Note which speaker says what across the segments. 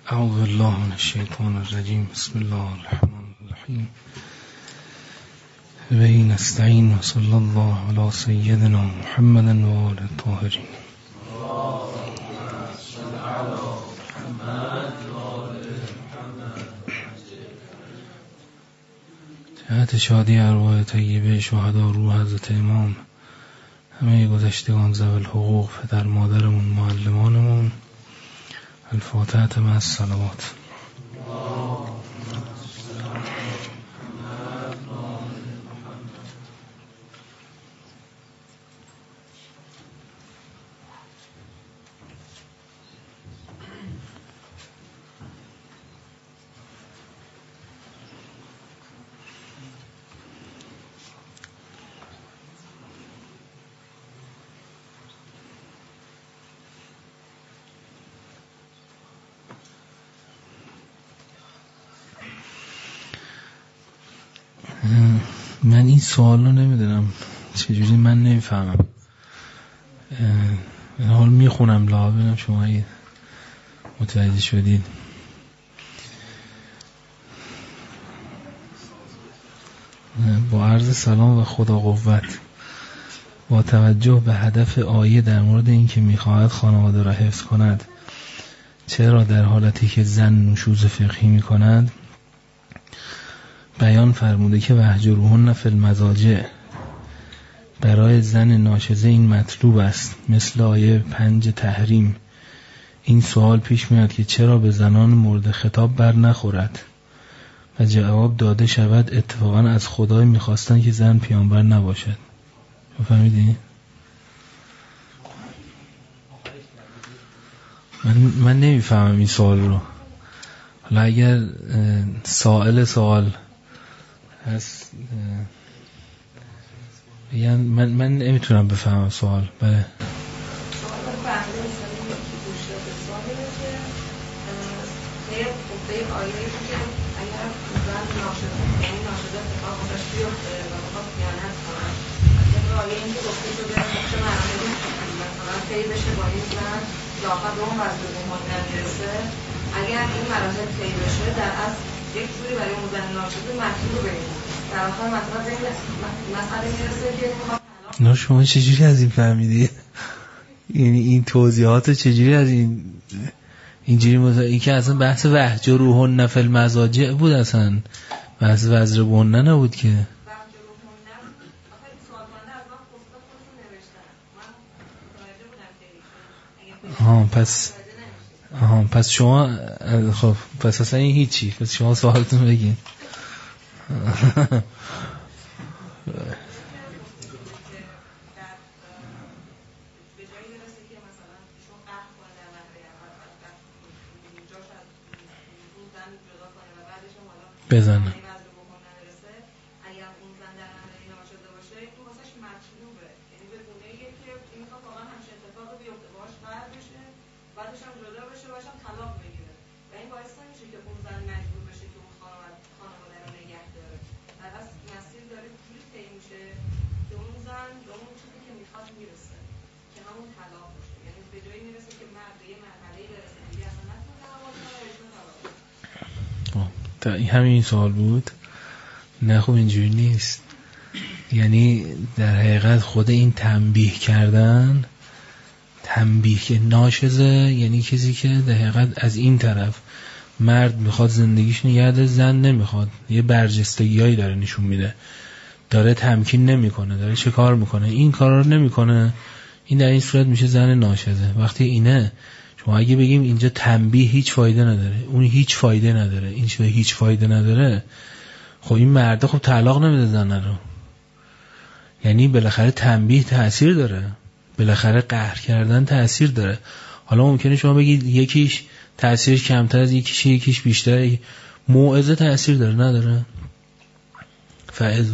Speaker 1: اعوذ بالله من الشیطان الرجیم. بسم الله الرحمن الرحیم. به نستعین و صلی الله علی سیدنا محمد و آل الطاهرین. جهت شادی ارواح طیبه شهدا روح حضرت امام، همه گذشتگان ذوی الحقوق، پدر مادرمون، معلمانمون، الفاتحه مع الصلوات. من این سوال رو نمیدونم چجوری، من نمیفهمم. حال میخونم لا ببینم شما متوجه شدید. با عرض سلام و خدا قوت، با توجه به هدف آیه در مورد این که میخواهد خانواده را حفظ کند، چرا در حالتی که زن نشوز فقهی میکند بیان فرموده که وهجروهن فی المضاجع، برای زن ناشزه این مطلوب است، مثل آیه 5 تحریم. این سوال پیش میاد که چرا به زنان مورد خطاب بر نخورد و جواب داده شود اتفاقا از خدای میخواستن که زن پیامبر نباشد. فهمیدی؟ من نمیفهمم این سوال رو. حالا اگر سوال هست یعنی من نمیتونم بفهمم سوال. بله
Speaker 2: اگر این مراحل طی بشه در اصل یک جوری برای اون زن ناشده مطلوب بگیریم در آخر مسئله میرسه که
Speaker 1: نه شما چجوری از این فهمیدی؟ یعنی این توضیحات چجوری از اینجوری این که اصلا بحث وهجروهن فی المضاجع بود، اصلا بحث وضربوهن نبود که. پس شما خب پس اصلا این هیچی، پس شما سوالتون بگین. بزنم همین سوال بود. نه خب اینجوری نیست. یعنی در حقیقت خود این تنبیه کردن، تنبیه که ناشزه، یعنی کسی که در حقیقت از این طرف مرد میخواد زندگیش نگه داره، زن نمیخواد، یه برجستگیایی داره نشون میده، داره تمکین نمیکنه، داره چه کار میکنه، این کارا رو نمیکنه، این در این صورت میشه زن ناشزه. وقتی اینه شما اگه بگیم اینجا تنبیه هیچ فایده نداره، اون هیچ فایده نداره، این شده هیچ فایده نداره، خب این مرده خب طلاق نمیده زنه رو. یعنی بالاخره تنبیه تأثیر داره، بالاخره قهر کردن تأثیر داره. حالا ممکنه شما بگید یکیش تأثیر کمتر از یکیش بیشتر، موعظه تأثیر داره نداره؟ فائز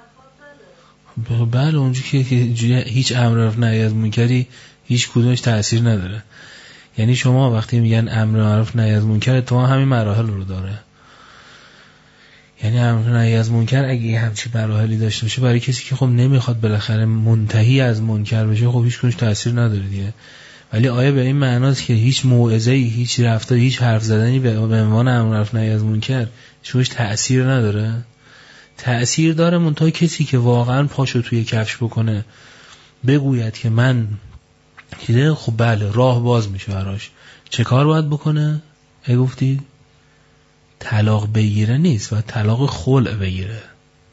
Speaker 1: بله اونجا که هیچ امر نهی از منکری هیچ کدومش تأثیر نداره. یعنی شما وقتی میگن امر معروف نهی از منکر تو همین مراحل رو داره. یعنی امر نهی از منکر اگه همچین مراحلی داشته باشه برای کسی که خب نمیخواد بالاخره منتهی از منکر بشه، خب هیچ کنش تأثیر نداره دیگه. ولی آیا به این معناست که هیچ موعظه‌ای، هیچ رفتار، هیچ حرف زدنی به عنوان امر معروف نهی از منکر شوش تأثیر نداره؟ تأثیر داره، منتها کسی که واقعا پاشو توی کفش بکنه بگوید که من دیده، خب بله راه باز میشه براش. چه کار باید بکنه؟ گفتی طلاق بگیره نیست، باید طلاق خلع بگیره.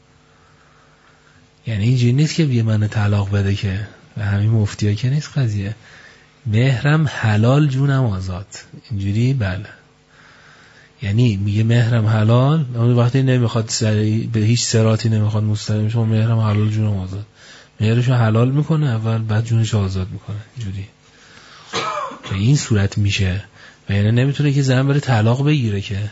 Speaker 1: یعنی اینجوری نیست که بیه من طلاق بده، که به همین مفتی‌ها که نیست قضیه. مهرم حلال جونم آزاد، اینجوری بله. یعنی میگه مهرم حلال، اما وقتی نمیخواد به هیچ صراطی نمیخواد مستقیم شما مهرم حلال جونم آزاد، مهرشو حلال میکنه اول، بعد جونش آزاد میکنه. اینجوری به این صورت میشه. و یعنی نمیتونه که زن بره طلاق بگیره، که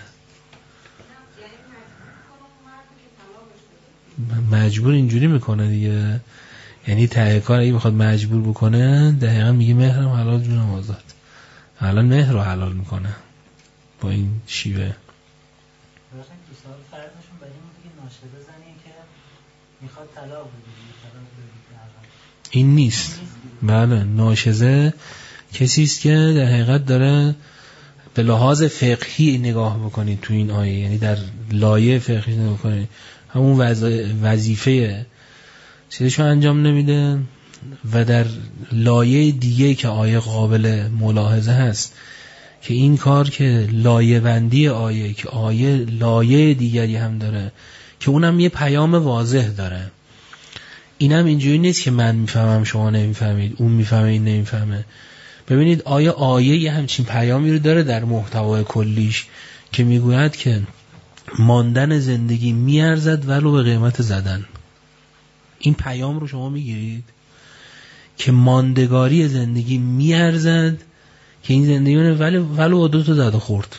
Speaker 1: مجبور اینجوری میکنه دیگه. یعنی ته کار اگه بخواد مجبور بکنه دقیقا میگه مهرم حلال جونم آزاد. الان مهر رو حلال میکنه با این شیوه.
Speaker 3: راستن تو سال فرقشون برای این بود که ناشده زنی که میخواد طلاق بگیره.
Speaker 1: این نیست. بله ناشزه کسی است که در حقیقت داره به لحاظ فقهی نگاه بکنید تو این آیه، یعنی در لایه فقهی نگاه بکنید، همون وظیفه چیزشو انجام نمیده و در لایه دیگه که آیه قابل ملاحظه هست که این کار که لایه بندی آیه که آیه لایه دیگری هم داره که اونم یه پیام واضح داره. اینم اینجوری نیست که من میفهمم شما نمیفهمید، اون میفهمه این نمیفهمه. ببینید آیه یه همچین پیامی رو داره در محتوای کلیش که میگوید که ماندن زندگی میارزد ولو به قیمت زدن. این پیام رو شما میگیرید که ماندگاری زندگی میارزد که این زندگی ولو با 2 تا زد و خورد،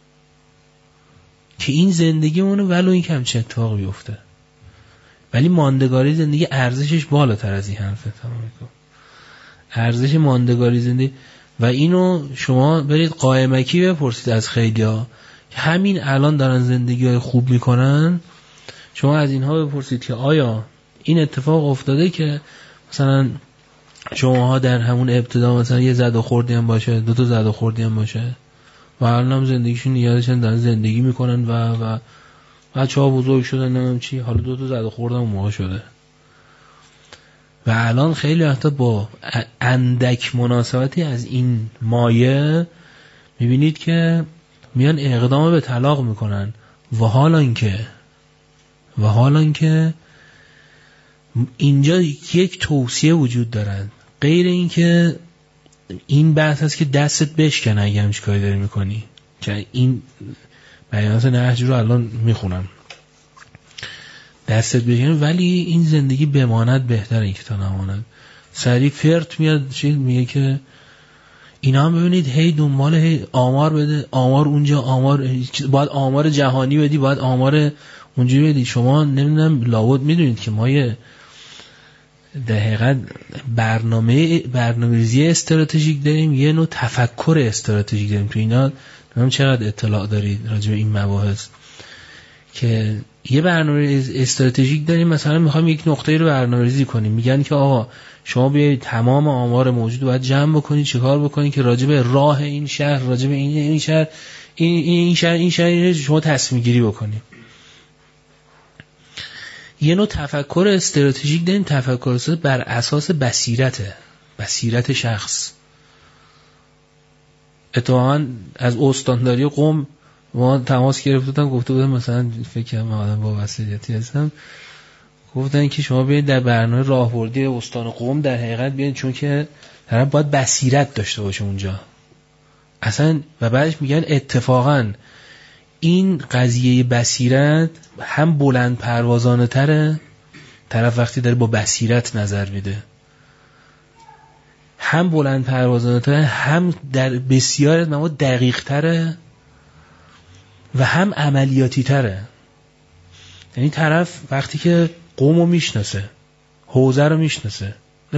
Speaker 1: که این زندگی اونه ولو این که همچه اتفاق بیفته. ولی ماندگاری زندگی ارزشش بالاتر از این حرفه. ارزش ماندگاری زندگی و اینو شما برید قائمکی بپرسید از خیلیا که همین الان دارن زندگی خوب میکنن، شما از اینها بپرسید که آیا این اتفاق افتاده که مثلا شماها در همون ابتدا مثلا یه زد و خوردی هم باشه، 2 تا زد و خوردی هم باشه و الان هم زندگیشون یادشن دارن زندگی میکنن و بچه‌ها بزرگ شدن نمیم چی، حالا 2 تا زد و خوردم اون موقع شده و الان خیلی وقتا با اندک مناسبتی از این مایه میبینید که میان اقدام به طلاق میکنن و حالان که اینجا یک توصیه وجود دارد، غیر این که این بحث هست که دستت بشکنه اگه همچی کاری داری میکنی، که این بیانات نهج رو الان میخونم، دستت بشکنه ولی این زندگی بماند بهتره این که تا نماند. سریع فرت میاد چیز میگه که اینا هم ببینید هی دنبال هی آمار بده، آمار اونجا، آمار باید آمار جهانی بدی، باید آمار اونجوری بدی. شما نمیدونم لابد میدونید که ما یه در حقیقت برنامه‌ریزی استراتژیک داریم، یه نوع تفکر استراتژیک داریم. تو اینا نمیدونم چقدر اطلاع دارید راجع به این مباحث که یه برنامه استراتژیک داریم. مثلا میخوایم یک نقطه رو برنامه‌ریزی کنیم، میگن که آقا شما بیایید تمام آمار موجود باید جمع بکنید، چیکار بکنید که راجع به راه این شهر، راجع به این شهر، این شهر شما تصمیم گیری بکنید. یه نوع تفکر استراتژیک داریم، تفکر استراتژیک بر اساس بصیرت شخص. اتفاقا از استانداری قم ما تماس گرفتن، گفته بودن مثلا فکر کنم آدم با وسیلیتی هستم، گفتن که شما بیاید در برنامه راهبردی استان قم در حقیقت بیاید، چون که طرف باید بصیرت داشته باشه اونجا اصلا. و بعدش میگن اتفاقا این قضیه بصیرت هم بلند پروازانه تره، طرف وقتی داره با بصیرت نظر میده، هم بلند پروازانه تره، هم در بسیار از موارد دقیق تره و هم عملیاتی تره. یعنی طرف وقتی که قومو میشناسه، حوزه رو میشناسه،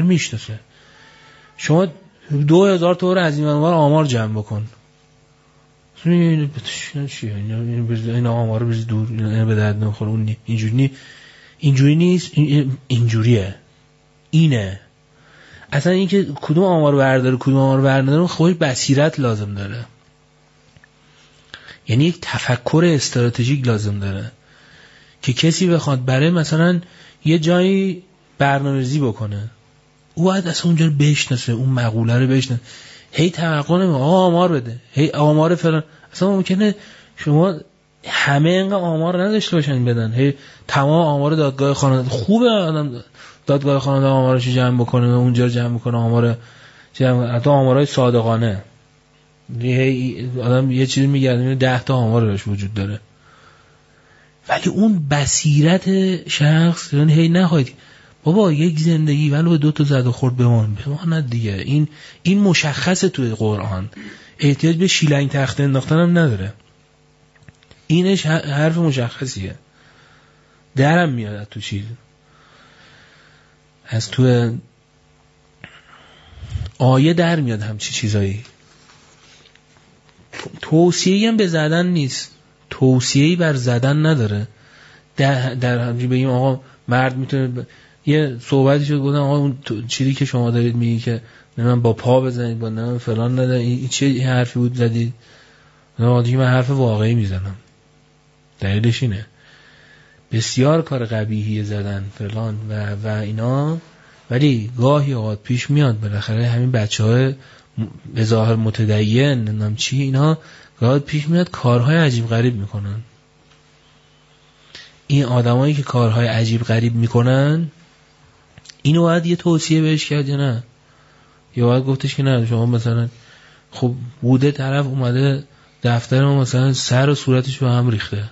Speaker 1: شما 2000 تا رو از این منور آمار جمع بکن، این آمار رو بریز دور، این به درد نمیخوره، اون اینجوری نیست، اینجوریه، اینه. اصلا این که کدوم آمار برداره کدوم آمار برداره خودش بصیرت لازم داره، یعنی یک تفکر استراتژیک لازم داره که کسی بخواد برای مثلا یه جایی برنامه‌ریزی بکنه، او باید اصلا اونجا رو بشناسه، اون مقوله رو بشناسه. هی توقع نمیکنه آقا آمار بده، هی آمار فلان. اصلا ممکنه شما همه اینقدر آمار نداشته باشن بدن، هی تمام آمار دادگاه خانواده. خوبه آدم دادگاه خانواده آمارش جمع بکنه، اونجا رو جمع بکنه، آمار جمع، حتی آمارای صادقانه. هی آدم یه چیزی میگردونه 10 تا آمار روش وجود داره، ولی اون بصیرت شخص یعنی هی نخواهید بابا یک زندگی ولو 2 تا زد و خورد بماند دیگه. این مشخصه توی قرآن، احتیاج به شیلنگ تخته انداختن هم نداره، اینش حرف مشخصیه، درم میاد تو چیز از تو آیه در میاد همچی چیزایی. توصیه‌ای هم به زدن نیست، توصیه‌ای بر زدن نداره. در همچین بگیم آقا مرد میتونه یه صحبتی شد گفتن آقا اون چیزی که شما دارید میگی که من با پا بزنید با نه فلان نده، این چه حرفی بود زدید؟ نه دیگه من حرف واقعی میزنم. دلیلش اینه بسیار کار قبیحی زدن فلان و اینا، ولی گاهی اوقات پیش میاد بالاخره همین بچهای به ظاهر متدین نمیدونم چی اینا گاهی پیش میاد کارهای عجیب غریب میکنن. این آدمایی که کارهای عجیب غریب میکنن اینو باید یه توصیه بهش کرد یا نه؟ یا باید گفتش که نه شما مثلا خب بوده طرف اومده دفتر ما مثلا سر و صورتش رو هم ریخته،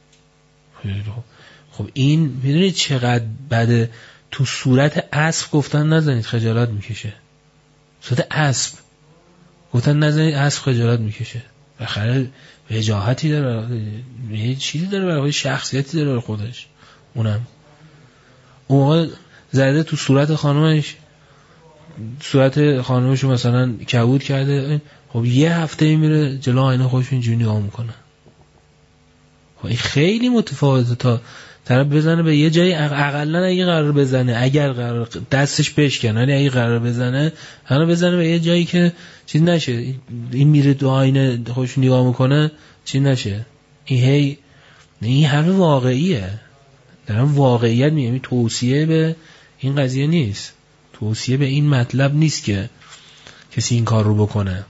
Speaker 1: خب این میدونید چقدر بده؟ تو صورت اسب گفتن نزنید خجالت میکشه، صورت اسب گفتن نزنید اسب خجالت میکشه، بخره وجاهتی داره، یه چیزی داره برای شخصیتی داره برای خودش. اونم اون موقع زده تو صورت خانومش، صورت خانومشو مثلا کبود کرده، خب یه هفته میره جلو آینه خودش اینجوری نگاه میکنه. خب این خیلی متفاوته تا طرف بزنه به یه جایی، اقلن اگه قرار بزنه، اگر قرار دستش بشکنه، ولی اگه قرار بزنه بزنه به یه جایی که چیز نشه، این میره تو آینه خودش نگاه میکنه چیز نشه. این همه واقعیه، دارم واقعیت میگم، توصیه به این قضیه نیست، توصیه به این مطلب نیست که کسی این کار رو بکنه.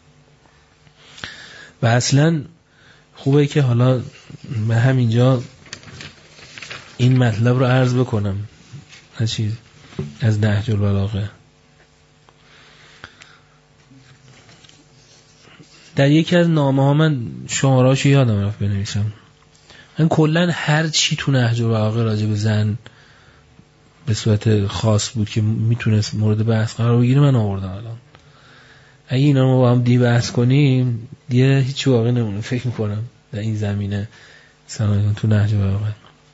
Speaker 1: و اصلا خوبه که حالا من همینجا این مطلب رو عرض بکنم از نهج البلاغه. در یکی از نامه ها من شماره‌اشو یادم رفت بنویسم، من کلن هر چی تو نهج البلاغه راجع به زن به صورت خاص بود که میتونست مورد بحث قرار بگیره من آوردم. الان اگه اینا رو با هم بحث کنیم دیگه هیچ واقعی نمونه فکر میکنم در این زمینه سنایون تو نهج البلاغه.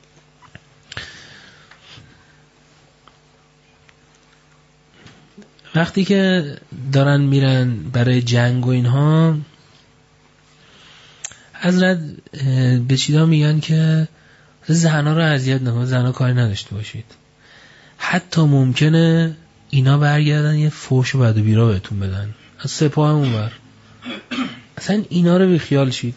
Speaker 1: وقتی که دارن میرن برای جنگ و اینها، حضرت به چیزا میگن که زنها رو اذیت نکنید، زنها کاری نداشته باشید، حتی ممکنه اینا برگردن یه فحش بد و بیرا بهتون بدن از سپاه اونور، اصلا اینا رو بیخیال شید.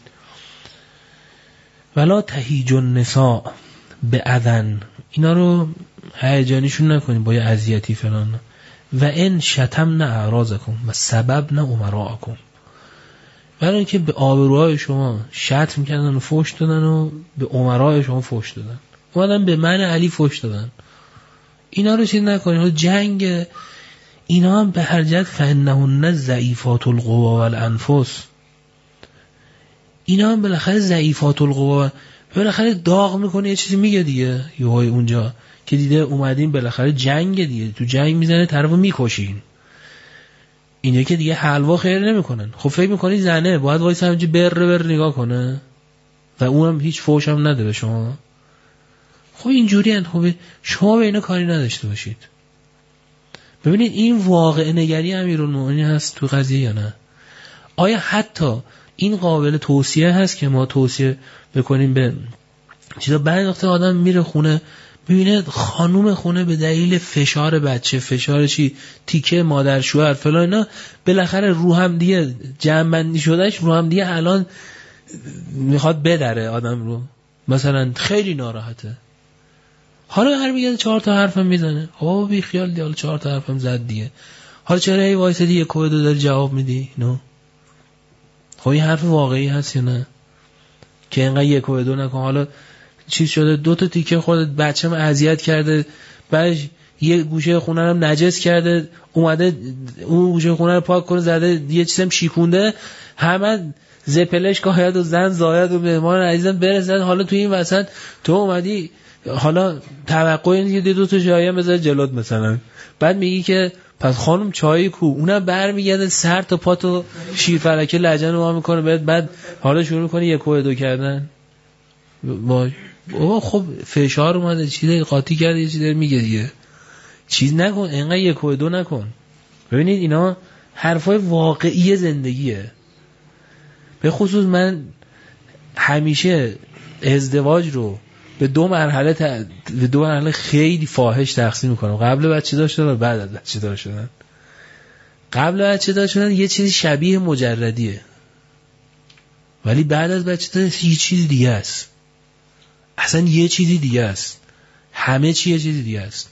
Speaker 1: ولا تهیج النساء به اذن، اینا رو هیجانیشون نکنید با یه اذیتی فلان. و ان شتمنا اعراضکم و سببنا امراءکم، برای اینکه به آبروهای شما شتم کردن و فحش دادن و به امرای شما فحش دادن، اومدن به من علی فحش دادن، اینا رو چیز نکنید. جنگ اینا هم به هر جهت فانهن ضعیفات القوا والانفس، اینا هم بالاخره ضعیفات القوا، بالاخره داغ میکنه یه چیزی میگه دیگه، یهوی اونجا که دیده اومدین بالاخره جنگ دیگه، تو جنگ میزنه طرفو میکشین، اینجا که دیگه حلوا خیر نمیکنن. خب فکر میکنی زنه باید وایس همینجوری بر نگاه کنه و اونم هیچ فوش هم نده به شما؟ خب اینجوری هست، خب شما به اینا کاری نداشته باشید. ببینید این واقع نگری امیرالمومنین هست تو قضیه یا نه؟ آیا حتی این قابل توصیه هست که ما توصیه بکنیم به چیزا؟ بعد وقت آدم میره خونه ببینه خانوم خونه به دلیل فشار بچه، فشار چی، تیکه مادر شوهر فلان اینا، بالاخره رو هم دیگه جمع‌بندی شدهش رو هم دیگه الان میخواد بدره آدم رو، مثلا خیلی ناراحته. حالا هر میگه 4 تا حرفم میزنه، او بی خیال دی، حالا 4 تا حرفم زد دیگه، حالا چرا ای وایسادی یک و دو داری جواب میدی؟ نو خب این حرف واقعی هست یا نه که اینقدر یک و دو نکن؟ حالا چیز شده 2 تا تیکه خودت بچه‌م اذیت کرده، بعدش یه گوشه خونه رو نجس کرده، اومده اون گوشه خونه رو پاک کنه زده یه چیزم شیکونده، همه زپلش کاهد و زن زاید و مهمان عزیزم برسن، حالا تو این وسط تو اومدی حالا توقع اینه که 2 تا چای هم بذار جلوت مثلا، بعد میگی که پس خانم چای کو، اونم برمیگرده سر تا پا تو شیرفلکه لجن رو ما میکنه، بعد حالا شروع میکنی یک و دو کردن. خب فشار اومده، چیزی قاطی کرده، یه چیزی میگه دیگه، چیز نکن، اینقدر یک و دو نکن. ببینید اینا حرفای واقعی زندگیه. به خصوص من همیشه ازدواج رو به 2 مرحله خیلی فاحش تقسیم میکنم، قبل بچه دار شدن و بعد از بچه دار شدن. قبل بچه دار شدن یه چیزی شبیه مجردیه، ولی بعد از بچه دار یه چیز دیگه است، اصلا یه چیزی دیگه است، همه چی یه چیزی دیگه است.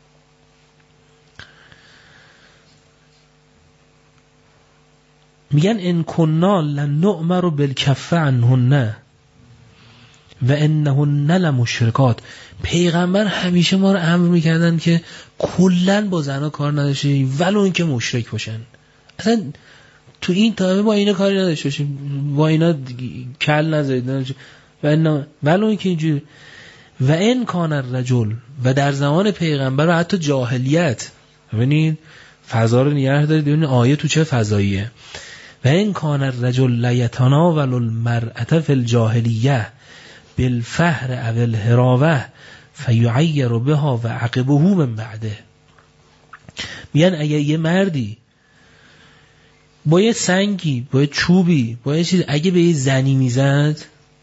Speaker 1: میگن ان کنا لنؤمر بالکف عنهن و انهن لمشرکات. پیغمبر همیشه ما رو امر میکردن که کلن با زنا کار نداشته باشیم ولو اینکه مشرک باشن، اصلا تو این تایمه با اینا کاری نداشته باشیم، با اینا کل نذارید، ولو اینکه اینجوری. و ان کان الرجل، و در زمان پیغمبر و حتی جاهلیت، ببینید فضا رو نگه دارید، ببینید آیه تو چه فضاییه. و ان کان الرجل لیتناول المرأة فی الجاهلیه بالفحر او الهراوه فیعیر بها و عقبه من بعده. میگن اگه یه مردی با یه سنگی، با یه چوبی، با یه چیز اگه به یه زنی میزد،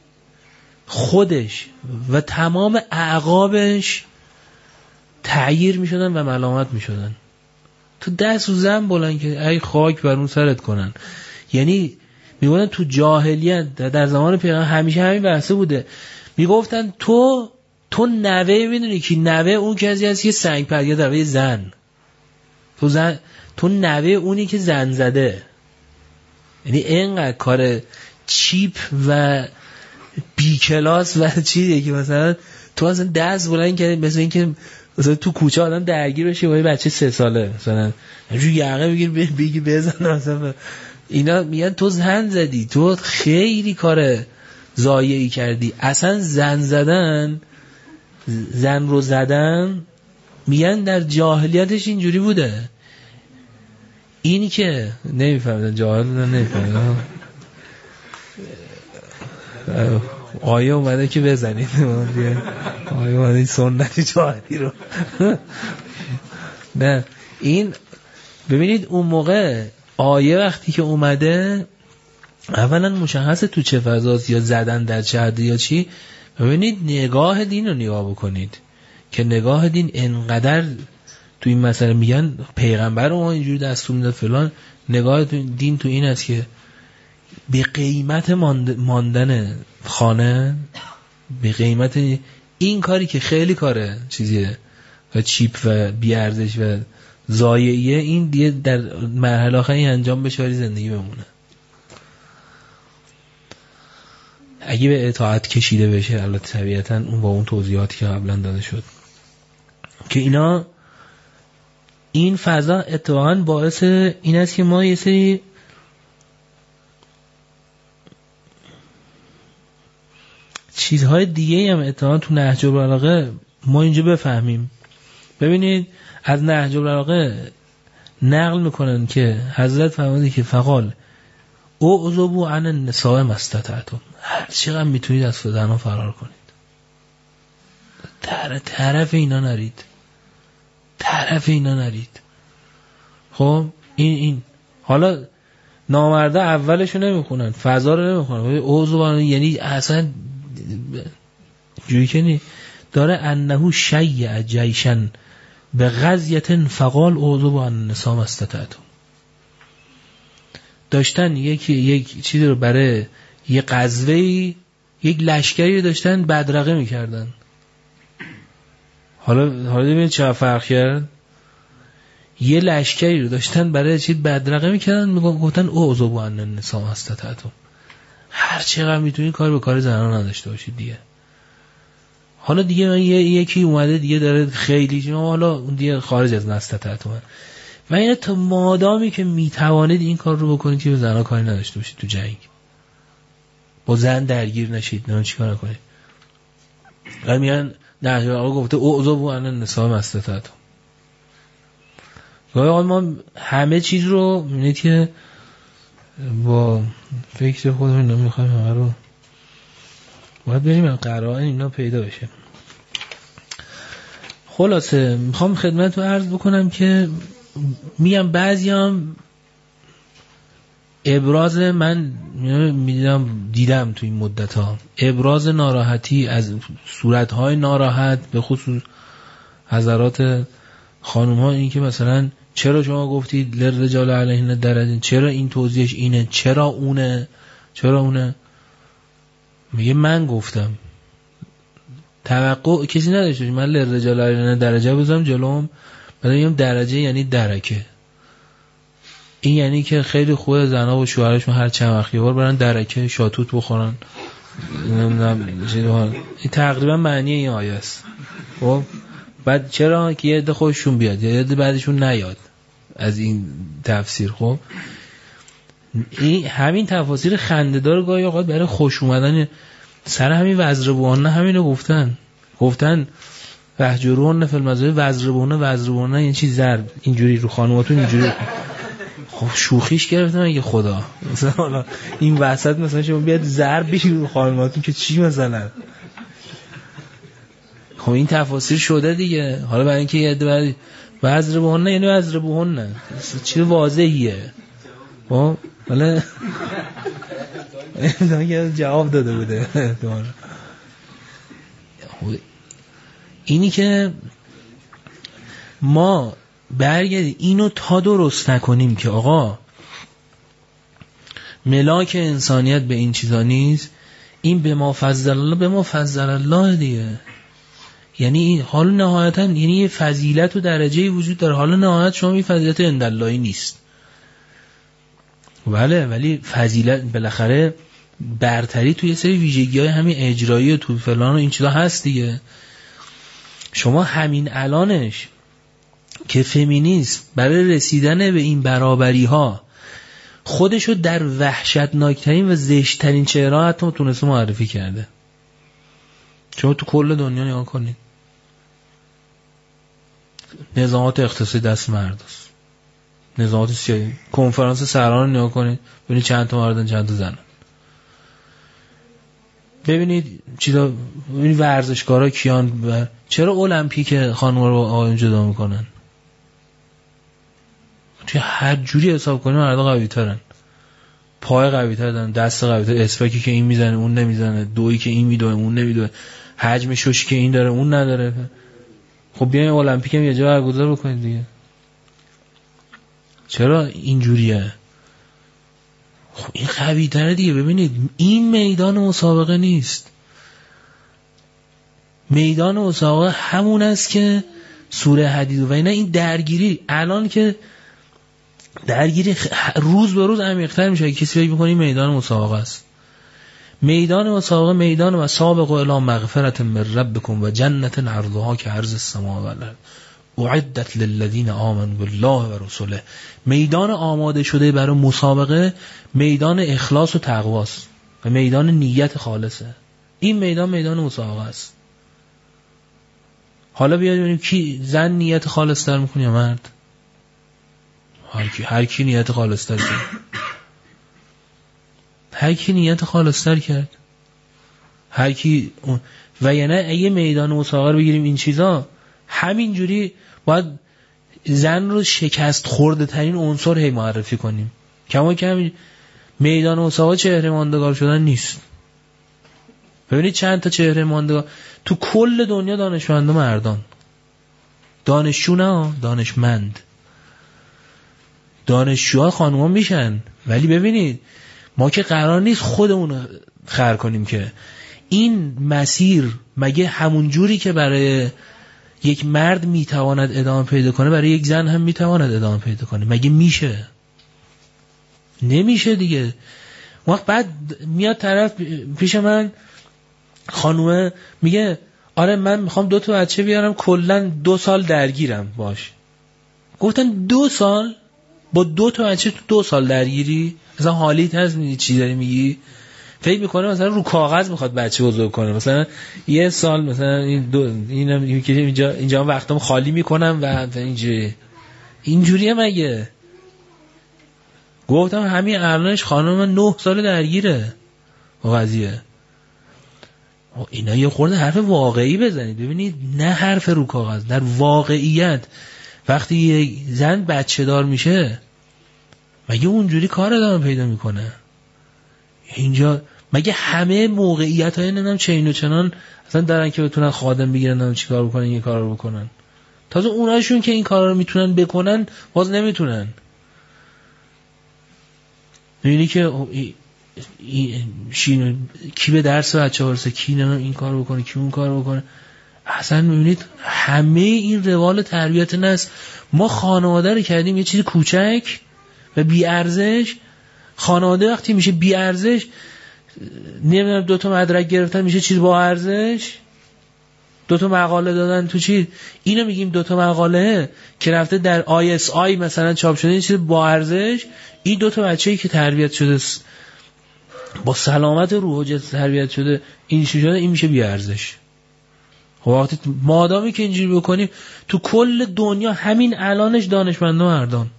Speaker 1: خودش و تمام اعقابش تعییر میشدن و ملامت میشدن. تو دست و زن بلند که ای خاک بر اون سرت کنن. یعنی میگفتن تو جاهلیت در زمان پیغمبر همیشه همین بحثه بوده، میگفتن تو نوه، میدونی که نوه اون کسی هست که سنگ پرگه نوه زن، تو نوه اونی که زن زده. یعنی اینقدر کار چیپ و بی کلاس و چیزی که مثلا تو اصلا دست بلند کردی، مثلا اینکه مثلا تو کوچه آدم درگیر بشه با یه بچه 3 ساله مثلا همجوری یقه بگیر بزن مثلا، اینا میگن تو زن زدی، تو خیلی کار ضایعی کردی. اصلا زن رو زدن میگن در جاهلیتش اینجوری بوده. اینی که نمیفهمدن، جاهل بودن نمیفهمدن، آیه اومده که بزنید، آیه اومده سنتی جاهلی رو نه. این ببینید اون موقع آیه وقتی که اومده اولا مشخصه تو چه فضاست، یا زدن در چه حد یا چی. ببینید نگاه دین رو نگاه بکنید که نگاه دین انقدر تو این مسئله، میگن پیغمبر ما اینجوری دستور میداد فلان، نگاه دین تو این است که به قیمت ماندن خانه، به قیمت این کاری که خیلی کاره چیزیه و چیپ و بیارزش و ضایعیه، این دیگه در مرحله آخری انجام بشه زندگی بمونه. اگه به اطاعت کشیده بشه، البته طبیعتاً اون با اون توضیحاتی که قبلا داده شد که اینا، این فضا اتفاقاً باعث این است که ما یه سری چیزهای دیگه هم اتفاقاً تو نهج البلاغه ما اینجا بفهمیم. ببینید از نهج البلاغه نقل میکنن که حضرت فرمودن که فقال او عذبو عن النساء ما استطعتم، هر چقدر میتونید از زنها فرار کنید، طرف اینا نرید. خب این حالا نامرده اولشو نمیخونن، فضا رو نمیخونن، عذبو، یعنی اصلا جوری که نی داره انه شیع جیشن به غزیت فقال اوضو با النسام استطعتم. داشتن یک چیزی رو برای یه غزوه‌ای، یک لشکری داشتن بدرقه میکردن. حالا ببینید چه فرق کرد. یه لشکری رو داشتن برای چیز بدرقه میکردن، میگفتن اوضو با النسام استطعتم. هر چقدر میتونید کار به کار زنان نداشته باشید دیگه. حالا دیگه من یکی اومده دیگه داره خیلی حالا اون دیگه خارج از نستطعتم. و اینه تا مادامی که میتوانید این کار رو بکنید که به زنها کاری نداشته باشید، تو جنگ با زن درگیر نشید، نه چیکار نکنید. و میگن نه آقا گفته اوضو با النسام استطعتم. آقا ما همه چیز رو میبینید که با فکر خودمون نمیخوایم همه رو باید بریم قرائن اینا پیدا بشه. خلاصه میخوام خدمت رو عرض بکنم که میگم بعضی هم ابراز من دیدم تو این مدت ها ابراز ناراحتی از صورتهای ناراحت به خصوص حضرات خانوم ها، این که مثلا چرا شما گفتید للرجال علیهن درجه، چرا این توضیحش اینه، چرا اونه. میگه من گفتم، توقع کسی نداشته من للرجال علیهن درجه بذارم جلوم، بعد درجه یعنی درکه. این یعنی که خیلی خوبه زنها و شوهرشون هر چند وقت یه بار برن درکه شاتوت بخورن. این تقریبا معنی این آیه است. خب بعد چرا که یه عده خودشون بیاد یا یه عده بعدشون نیاد از این تفسیر. خب این همین تفاسیر خنده‌دار گاهی اوقات برای خوش اومدن سر همین وزربوانه همینو گفتن وحجرون فی المضاجع وزربوانه این چیز ضرب اینجوری رو خانوماتون اینجوری. خب شوخیش گرفتم اگه خدا مثلا این وسط مثلا شما بیاد ضرب بشی رو خانوماتون که چی مثلا. خب این تفاسیر شده دیگه. حالا برای اینکه یه عده وزربوانه یعنی وزربوانه چیز واضحیه. خب حالا جواب داده بوده. اینی که ما برگردیم اینو تا درست نکنیم که آقا ملاک انسانیت به این چیزا نیست، این به ما فضل الله دیگه. یعنی حالا نهایتا یعنی یه فضیلت و درجه‌ای وجود داره، حالا نهایت شما این فضیلت عنداللهی نیست بله، ولی فضیلت بالاخره برتری توی یه سری ویژگی‌های همین اجرایی و تو فلان و این چیزا هست دیگه. شما همین الانش که فمینیسم برای رسیدن به این برابری ها خودشو در وحشتناکترین و زشتترین چهره حتی تونسته معرفی کرده. شما تو کل دنیا نگاه کنید، نظامات اقتصادی دست مرداست، نظامات سیاسی، کنفرانس سران رو نگاه کنید ببینید چند تا مردن چند تا زنن. ببینید چیزا، ببینید ورزشکارا کیان چرا المپیک خانوما رو آقایون جدا میکنن؟ توی هر جوری حساب کنیم مردا قوی ترن، پای قوی تر دارن، دست قوی تر، اسپکی که این میزنه اون نمیزنه، دویی که این میدوه اون نمیدوه، حجم شوشی که این داره اون نداره. خب بیاین المپیک هم یه جا برگزار بکنید دیگه. چرا اینجوریه؟ خب این قوی تره دیگه. ببینید این میدان مسابقه نیست، میدان مسابقه همون است که سوره حدید و اینا. این درگیری الان که درگیری روز به روز عمیق‌تر میشه. کسی فکر می‌کنه میدان مسابقه است. میدان مسابقه میدان و سابقوا الی مغفرة من ربکم و جنة عرضها كعرض السماء والارض اعدت للذین آمنوا بالله و رسوله. میدان آماده شده برای مسابقه میدان اخلاص و تقوا است و میدان نیت خالصه. این میدان مسابقه است. حالا بیاید ببینیم کی زن نیت خالص تر میکنه یا مرد؟ هر کی نیت خالص تر کرد. هر کی نیت خالص تر کرد. هر کی و یعنی اگه میدان مسابقه رو بگیریم این چیزا همینجوری باید زن رو شکست خورده ترین عنصر هی معرفی کنیم. کما که همین میدان مسابقه چهره ماندگار شدن نیست. ببینید چند تا چهره ماندگار تو کل دنیا دانشمند و مردان. دانشجو نه، دانشمند. دانشجوها خانوما میشن، ولی ببینید ما که قرار نیست خودمون خر کنیم که این مسیر مگه همون جوری که برای یک مرد میتواند ادامه پیدا کنه برای یک زن هم میتواند ادامه پیدا کنه؟ مگه میشه؟ نمیشه دیگه. وقت بعد میاد طرف پیش من خانومه میگه آره من میخوام 2 تا بچه بیارم کلن 2 سال درگیرم باش. گفتن 2 سال؟ با 2 تا بچه تو 2 سال درگیری؟ مثلا حالیت هست چی داری میگی؟ فکر میکنه مثلا رو کاغذ میخواد بچه بزرگ کنه، مثلا 1 سال مثلا اینم که اینجا وقتم خالی میکنم و اینجوریه مگه؟ گفتم همین الانش خانم 9 سال درگیره با قضیه. اینا یه خورده حرف واقعی بزنید ببینید، نه حرف رو کاغذ، در واقعیت. وقتی یه زن بچه دار میشه مگه اونجوری کار ادامه پیدا میکنه؟ اینجا مگه همه موقعیت های نمیدونم چین و چنان اصلا دارن که بتونن خادم بگیرن نمیدونم چی کار بکنن یه کار رو بکنن؟ تازه اوناشون که این کار رو میتونن بکنن باز نمیتونن. میبینی که کی به درس بچه برسه، کی نمیدونم این کار بکنه، کی اون کار بکنه. اصلا میبینید همه این روال تربیت نست. ما خانواده رو کردیم یه چیز کوچک و بی ارزش. خانواده وقتی میشه بی ارزش، نمیدونم 2 تا مدرک گرفتن میشه چیز با ارزش. 2 تا مقاله دادن تو چیز، اینو میگیم 2 تا مقاله که رفته در ISI مثلا چاپ شده این چیز با ارزش. این 2 تا بچه‌ای که تربیت شده با سلامت روح و جسم تربیت شده این چیز شده، این میشه بی ارزش. خب وقتی مادامی که اینجوری بکنیم تو کل دنیا همین الانش دانشمند و مردان،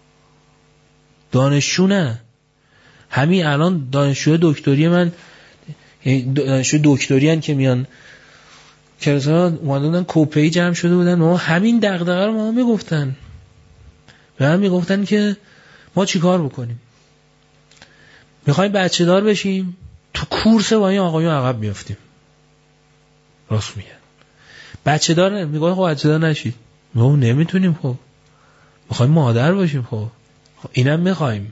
Speaker 1: دانشجو نه. همین الان دانشجو دکتری من، دانشجو دکتری ان که میان کلاس اومدن کوپی جمع شده بودن، ما همین دغدغه رو ما میگفتن. به هم میگفتن که ما چیکار بکنیم؟ میخوایم بچه دار بشیم، تو کورس با این آقایون عقب میافتیم. راست میگن. بچه دار میگه خب بچه دار نشید. ما نمیتونیم. خب میخوایم مادر باشیم. خب اینم میخوایم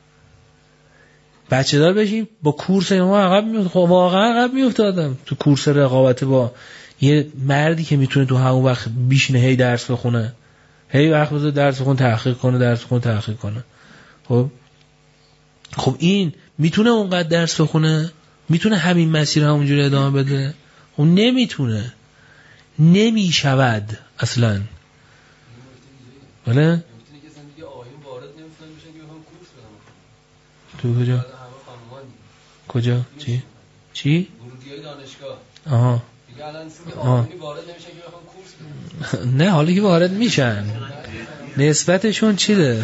Speaker 1: بچه دار بشیم، با کورس ما عقب میافتیم. خب واقعا عقب میافتادم تو کورس رقابت با یه مردی که میتونه تو همون وقت بیشینه هی درس بخونه، هی وقت بذاره درس بخونه، تحقیق کنه، درس بخونه، تحقیق کنه. خب این میتونه اونقدر درس بخونه؟ میتونه همین مسیر همونجوری ادامه بده؟ خب نمیتونه، نمیشود اصلا. بله؟ تو کجا؟ کجا؟ چی؟
Speaker 4: ورودیای دانشگاه.
Speaker 1: آها.
Speaker 4: دیگه الان آقایونی وارد نمیشن که بخوام کورس بدن.
Speaker 1: نه حالا که وارد میشن نسبتشون چیه؟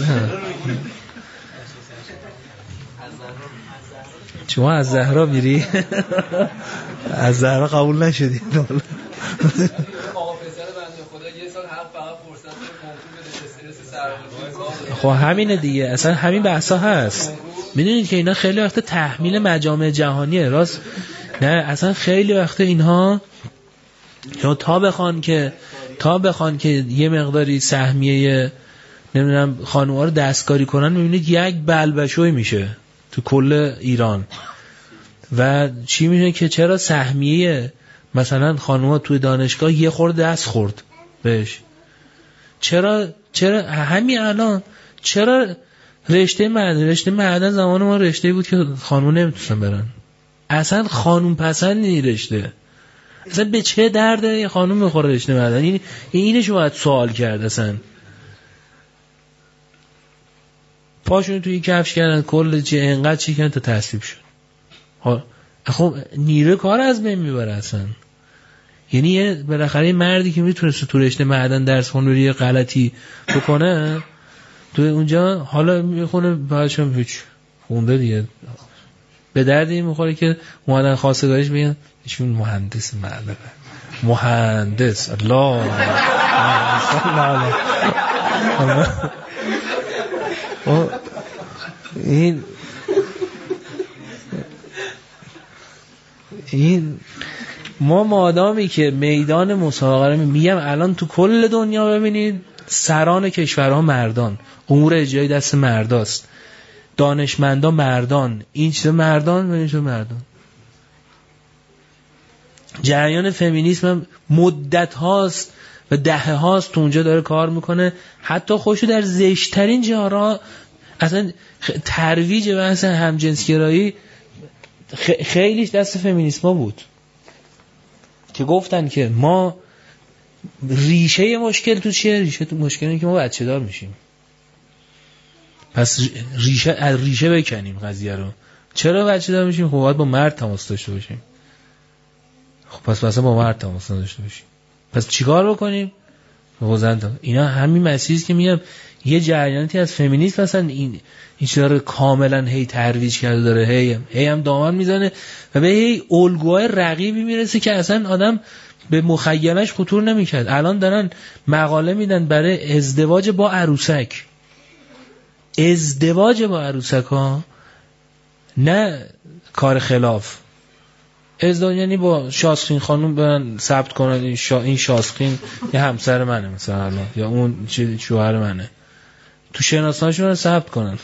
Speaker 1: شما از زهرا میری؟ از زهرا قبول نشدی؟
Speaker 4: آقا پسر بنده خدا یه سال حق فقط فرصت کنکور بده، استرس سربازی.
Speaker 1: خب همینه دیگه، اصلا همین بحثا هست. میدونید که اینا خیلی وقت تحمیل مجامع جهانیه. راست نه، اصلا خیلی وقت اینها تا بخوان که یه مقداری سهمیه نمیدونم خانوما رو دستکاری کنن، میبینید یک بلبشوی میشه تو کل ایران. و چی میشه که چرا سهمیه مثلا خانوما توی دانشگاه یه خورده دست خورد بهش؟ چرا همین الان چرا رشته معدن زمان ما رشته بود که خانوما نمیتونن برن، اصلا خانوم پسندی رشته، اصلا به چه درده یه خانوم میخوره رشته معدن؟ اینش باید سوال کرد. اصلا پاشون توی کفش کردن کل چی انقدر چی کردن تا تصویب شد. خب نیروی کار از بین میبره اصلا. یعنی یه بالاخره مردی که میتونست تو رشته معدن درس خونه یه غلطی بکنه تو اونجا، حالا میخونه بعدشم هیچ خونده دیگه به دردی میخوره که اومدن خواستگاریش بگن ایشون مهندس معدن، مهندس. الله این ما مادامی که میدان مسابقه رو میگم الان تو کل دنیا ببینید سران کشورها مردان، امور اجرایی دست مرداست، دانشمندا مردان، این چیز مردان و این چیز مردان. جریان فمینیسم مدت هاست و دهه هاست تو اونجا داره کار میکنه، حتی خوشو در زشترین جاها اصلا ترویج بحث همجنسگرایی خیلیش دست فمینیسما بود که گفتن که ما ریشه مشکل تو چیه؟ ریشه تو مشکل اینه که ما بچه دار میشیم، پس ریشه بکنیم قضیه رو. چرا بچه دار میشیم؟ خب باید با مرد تماس داشته باشیم. خب پس با مرد تماس داشته باشیم، پس چیکار بکنیم؟ اینا همین مسیحی که میگم یه جریاناتی از فمینیسم مثلا این چیزا رو کاملا هی ترویج کرده داره، هی هم دامن میزنه و به هی الگوهای رقیبی میرسه که اصلا آدم به مخیلش خطور نمیکرد. الان دارن مقاله میدن برای ازدواج با عروسک ها، نه کار خلاف ازدواج، یعنی با شاسخین خانم برن ثبت کنن این شاسخین یه همسر منه مثلا یا اون شوهر منه، تو شناسنامه‌شون رو ثبت کنن.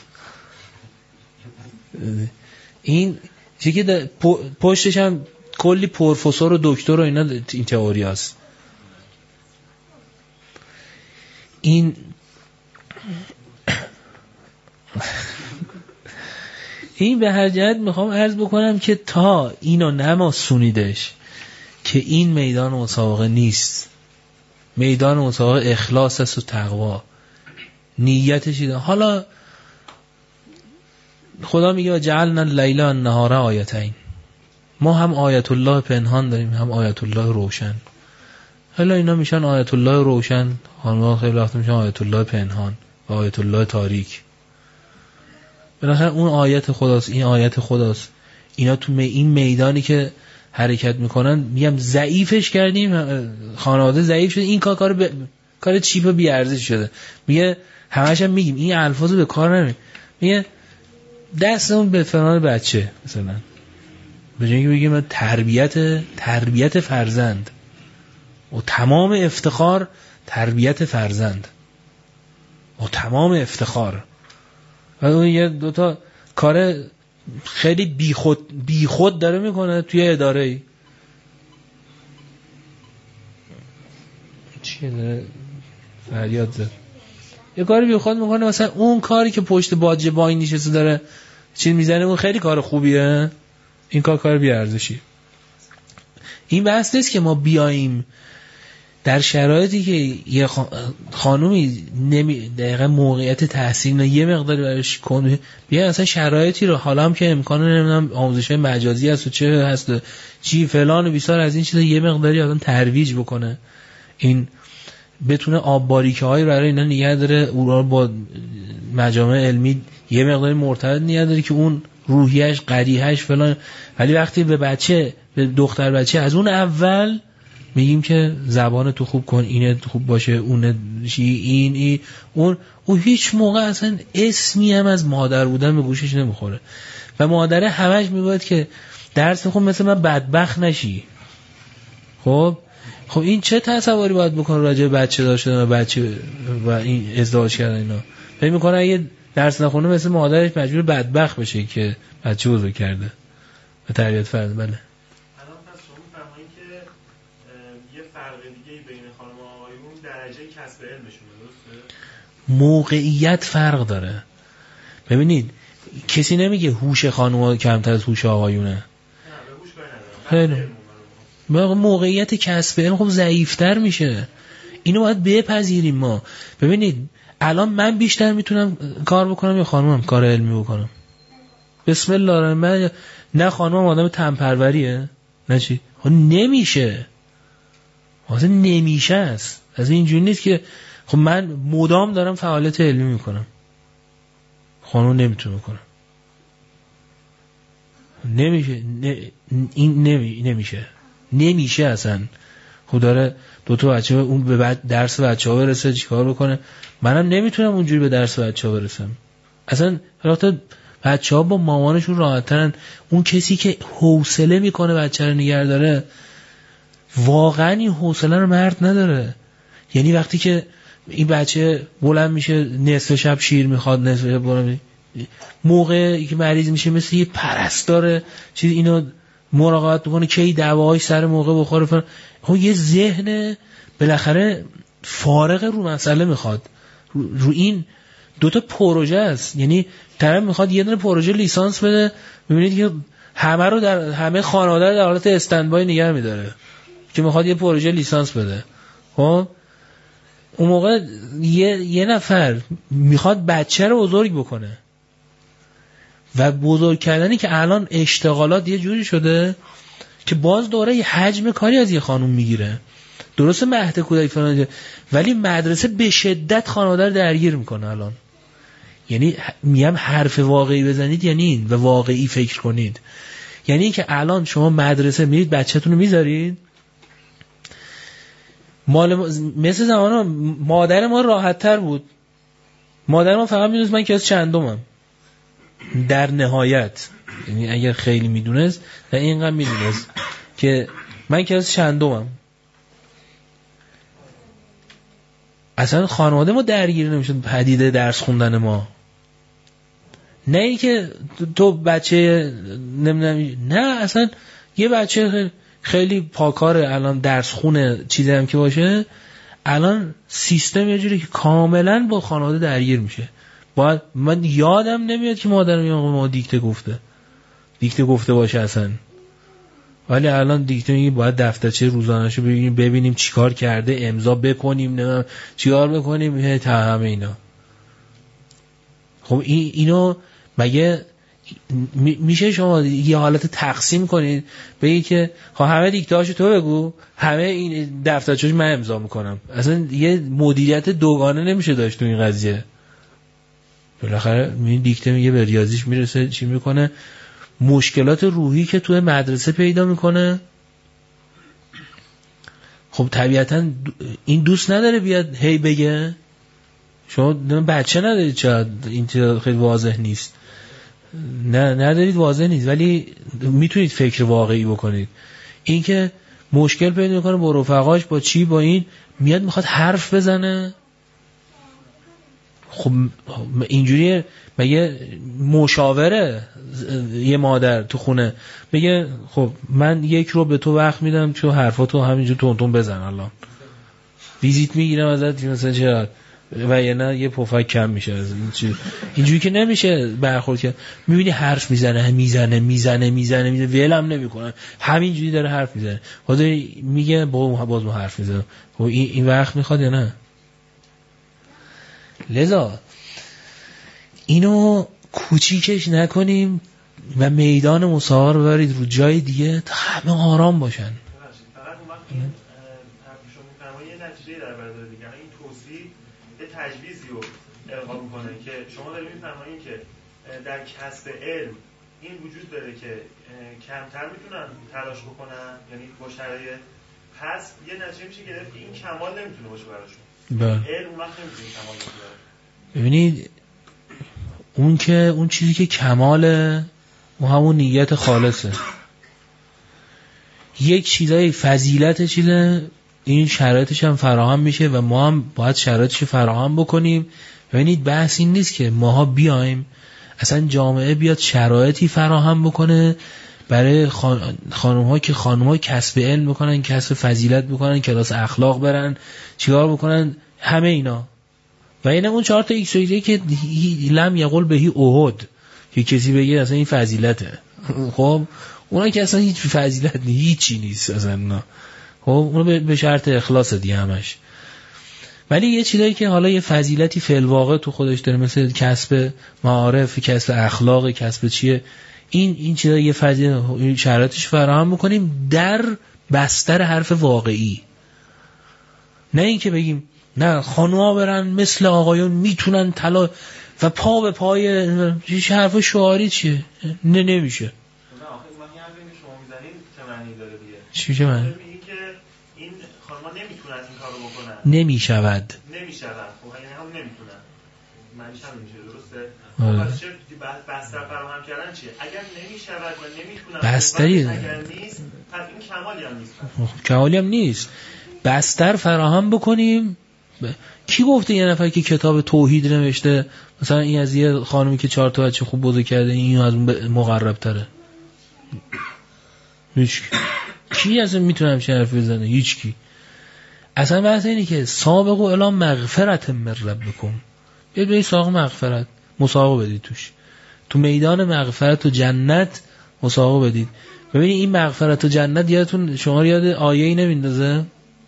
Speaker 1: این چیزی که پشتش هم کلی پروفسور و دکتر و اینا این تئوری هست. این به هر جهت میخوام عرض بکنم که تا اینو نماسونیدش که این میدان مسابقه نیست، میدان مسابقه اخلاص است و تقوا، نیتش اینه. حالا خدا میگه جعلنا اللیل و النهار آیتین، ما هم آیت الله پنهان داریم هم آیت الله روشن. حالا اینا میشن آیت الله روشن، حالا خیلی وقت میشن آیت الله پنهان و آیت الله تاریک. بالاخره اون آیت خداست، این آیت خداست. اینا تو این میدانی که حرکت میکنن میگم ضعیفش کردیم، خانواده ضعیف شده، این کار چیپ و بی ارزش شده. میگه همش هم میگیم این الفاظو به کار نمی، میگه دستمون به فلان بچه مثلا، به جای اینکه بگیم تربیت فرزند و تمام افتخار تربیت فرزند و تمام افتخار، و اون یه دوتا کار خیلی بیخود داره میکنه توی اداره‌ای. چیه داره فریاد زد؟ یه کاری بیخود میکنه، مثلا اون کاری که پشت باجه باین نشسته داره چی میزنه، اون خیلی کار خوبیه، این کار بیارزشی. این بحث نیست که ما بیاییم در شرایطی که یه خانومی دقیقا موقعیت تحصیل یه مقداری برش کنه، بیا اصلا شرایطی رو، حالا هم که امکانه نمیدونم آموزش‌های مجازی هست و چه هست چی فلان و بیسار از این چیزا یه مقداری آدم ترویج بکنه، این بتونه آب باریکه‌های برای اینا نگه داره، اونها با مجامع علمی یه مقداری مرتبط نگه داره که اون روحیش قریحش فلان. ولی وقتی به دختر بچه از اون اول میگیم که زبان تو خوب کن، اینه خوب باشه، اون چی اون هیچ موقع اصلا اسمی هم از مادر بودن به گوشش نمیخوره و مادره همش میگوید که درس بخون مثل من بدبخت نشی. خب این چه تصوری باید بکنه راجع به بچه داشتن و بچه و این ازدواج کردن اینا؟ فکر میکنه اگه درس نخونه مثل مادرش مجبور بدبخت بشه که بچه بزرگ کرده و تربیت فرد. بله
Speaker 5: کسب علمشون درسته؟
Speaker 1: موقعیت فرق داره. ببینید کسی نمیگه هوش خانوما کمتر از هوش آقایونه،
Speaker 5: نه به هوش
Speaker 1: خیلی موقعیت کسب علم خب ضعیفتر میشه، اینو باید بپذیریم ما. ببینید الان من بیشتر میتونم کار بکنم یا خانومم کار علمی بکنم؟ بسم الله الرحمن. نه خانومم آدم تنپروریه نه چی، نمیشه، اصلا نمیشه است. از اینجوری نیست که خب من مدام دارم فعالیت علمی میکنم، خانوم نمیتونه کنه، نمیشه. این نمیشه اصلا. خب داره دوتا بچه اون به درس بچه ها برسه چیکار بکنه؟ منم نمیتونم اونجوری به درس بچه ها برسم. اصلا حتی بچه‌ها با مامانشون راحت‌ترن. اون کسی که حوصله میکنه بچه رو نگه داره واقعا این حوصله رو مرد نداره. یعنی وقتی که این بچه بلند میشه نصف شب شیر میخواد، نصف شب بلند موقعی که مریض میشه مثل یه پرستار چیز اینو مراقبت میکنه کی دواهاش سر موقع بخوره فلان. خب یه ذهن بالاخره فارغ رو مسئله میخواد. رو این دوتا پروژه است. یعنی طرف میخواد یه دونه پروژه لیسانس بده، ببینید که همه رو در همه خانواده در حالت استندبای نگه میداره که میخواد یه پروژه لیسانس بده. خب اون موقع یه نفر میخواد بچه رو بزرگ بکنه و بزرگ کردنی که الان اشتغالات یه جوری شده که باز دوره یه حجم کاری از یه خانوم میگیره. درسته مهد کودک فلان، ولی مدرسه به شدت خانواده رو درگیر میکنه الان. یعنی میگم حرف واقعی بزنید یعنی این و واقعی فکر کنید. یعنی که الان شما مدرسه میرید بچه‌تون رو میذارید، مثل زمان مادر ما راحت تر بود. مادر ما فقط میدونست من کلاس چندمم در نهایت، یعنی اگر خیلی میدونست و اینقدر میدونست که من کلاس چندمم. اصلا خانواده ما درگیر نمیشد پدیده درس خوندن ما. نه این که تو بچه نمیدونم، نه اصلا یه بچه خیلی پاکاره الان درس خونه چیزی هم که باشه، الان سیستم یه جوری که کاملا با خانواده درگیر میشه. باید من یادم نمیاد که مادرم یه ما دیکته گفته باشه اصلا، ولی الان دیکته میگه باید دفترچه روزانه‌شو ببینیم چیکار کرده، امضا بکنیم، نه چیکار بکنیم، همه اینا. خب اینو مگه میشه شما یه حالت تقسیم کنید بگید که خب همه دیکته‌هاشو تو بگو، همه این دفترچه‌اش من امضا میکنم؟ اصلا یه مدیریت دوگانه نمیشه داشت تو این قضیه. بالاخره این دیکته میگه به ریاضیش میرسه چی میکنه، مشکلات روحی که توی مدرسه پیدا میکنه. خب طبیعتا این دوست نداره بیاد هی بگه. شما بچه ندارید، چرا این خیلی واضح نیست؟ نه ندارید، واضح نیست، ولی میتونید فکر واقعی بکنید. این که مشکل پیدا میکنه با رفقاش، با چی، با این میاد میخواد حرف بزنه. خب اینجوریه مگه مشاوره یه مادر تو خونه بگه خب من 1 رو به تو وقت میدم چون حرفاتو همینجور تونتون بزن، الان ویزیت میگیرم ازت مثلا چرا، و یا نه یه پفک کم میشه از این چیز. اینجوری که نمیشه برخورد کرد. میبینی حرف میزنه ولم نمیکنه، همینجوری داره حرف میزنه. خدا میگه باز ما حرف میزنه. خب این وقت میخواد یا نه؟ لذا اینو کوچیکش نکنیم و میدان مسابقه رو ببرید رو جای دیگه تا همه آرام باشن.
Speaker 5: فقط اون وقت شما میفرمایید یه نتیجه در بر داره دیگه. این توصیه یه تجویزی رو القا میکنه که شما دارید میفرمایید که در کسب علم این وجود داره که کمتر میتونن تلاش بکنن، یعنی با شرایط پس یه نتیجه میشه گرفت این کمال نمیتونه باشه براشون. علم اون وقت نمیتونه کمال باشه.
Speaker 1: ببینید اون چیزی که کماله اون همون نیت خالصه. یک چیزای فضیلت چیزه، این شرایطش هم فراهم میشه و ما هم باید شرایطش فراهم بکنیم. ببینید بحث این نیست که ماها بیایم اصلا جامعه بیاد شرایطی فراهم بکنه برای خانم‌ها که خانم‌ها کسب علم بکنن، کسب فضیلت بکنن، کلاس اخلاق برن، چیکار بکنن، همه اینا. و اینه اون 4 تا ایکس که لم یقول بهی احد که کسی بگه اصلا این فضیلته. خب اونا که اصلا هیچ فضیلت نیست، هیچی نیست اصلا. خب اونو به شرط اخلاص دیگه همش. ولی یه چیزایی که حالا یه فضیلتی فی الواقع تو خودش داره، مثل کسب معارف، کسب اخلاق، کسب چیه، این چیزا یه فضیلت شرایطش فراهم می‌کنیم در بستر حرف واقعی. نه این که بگیم نه خانوما برن مثل آقایون میتونن طلا و پا به پای هیچ حرف شعاری چیه؟ نمیشه.
Speaker 5: نه آخه من یه حرفی که شما میزنید چه معنی داره دیگه؟
Speaker 1: چی که من؟
Speaker 5: میگه که این خانوما نمیتونن این کارو بکنن.
Speaker 1: نمیشود.
Speaker 5: خب یعنی هم نمیتونن. معنیش هم میشه درسته؟ پس چه بستر فراهم کردن چیه؟ اگر نمیشود و نمیتونم
Speaker 1: بستری
Speaker 5: اگر نیست پس این کمالی هم نیست.
Speaker 1: کمالی هم نیست. بستر فراهم بکنیم. کی گفته یه نفر که کتاب توحید نوشته مثلا این از یه خانمی که 4 تا بچه خوب بزرگ کرده این از اون مقرب تره؟ هیچ کی اصلا میتونه همچین حرف بزنه؟ هیچ کی. اصلا بحث اینه که سابقوا الی مغفرت من ربکم، بیاید به سابق مغفرت مسابقه بدید، تو میدان مغفرت و جنت مسابقه بدید. ببینید این مغفرت و جنت یادتون شما یاد آیه‌ای نمیندازه؟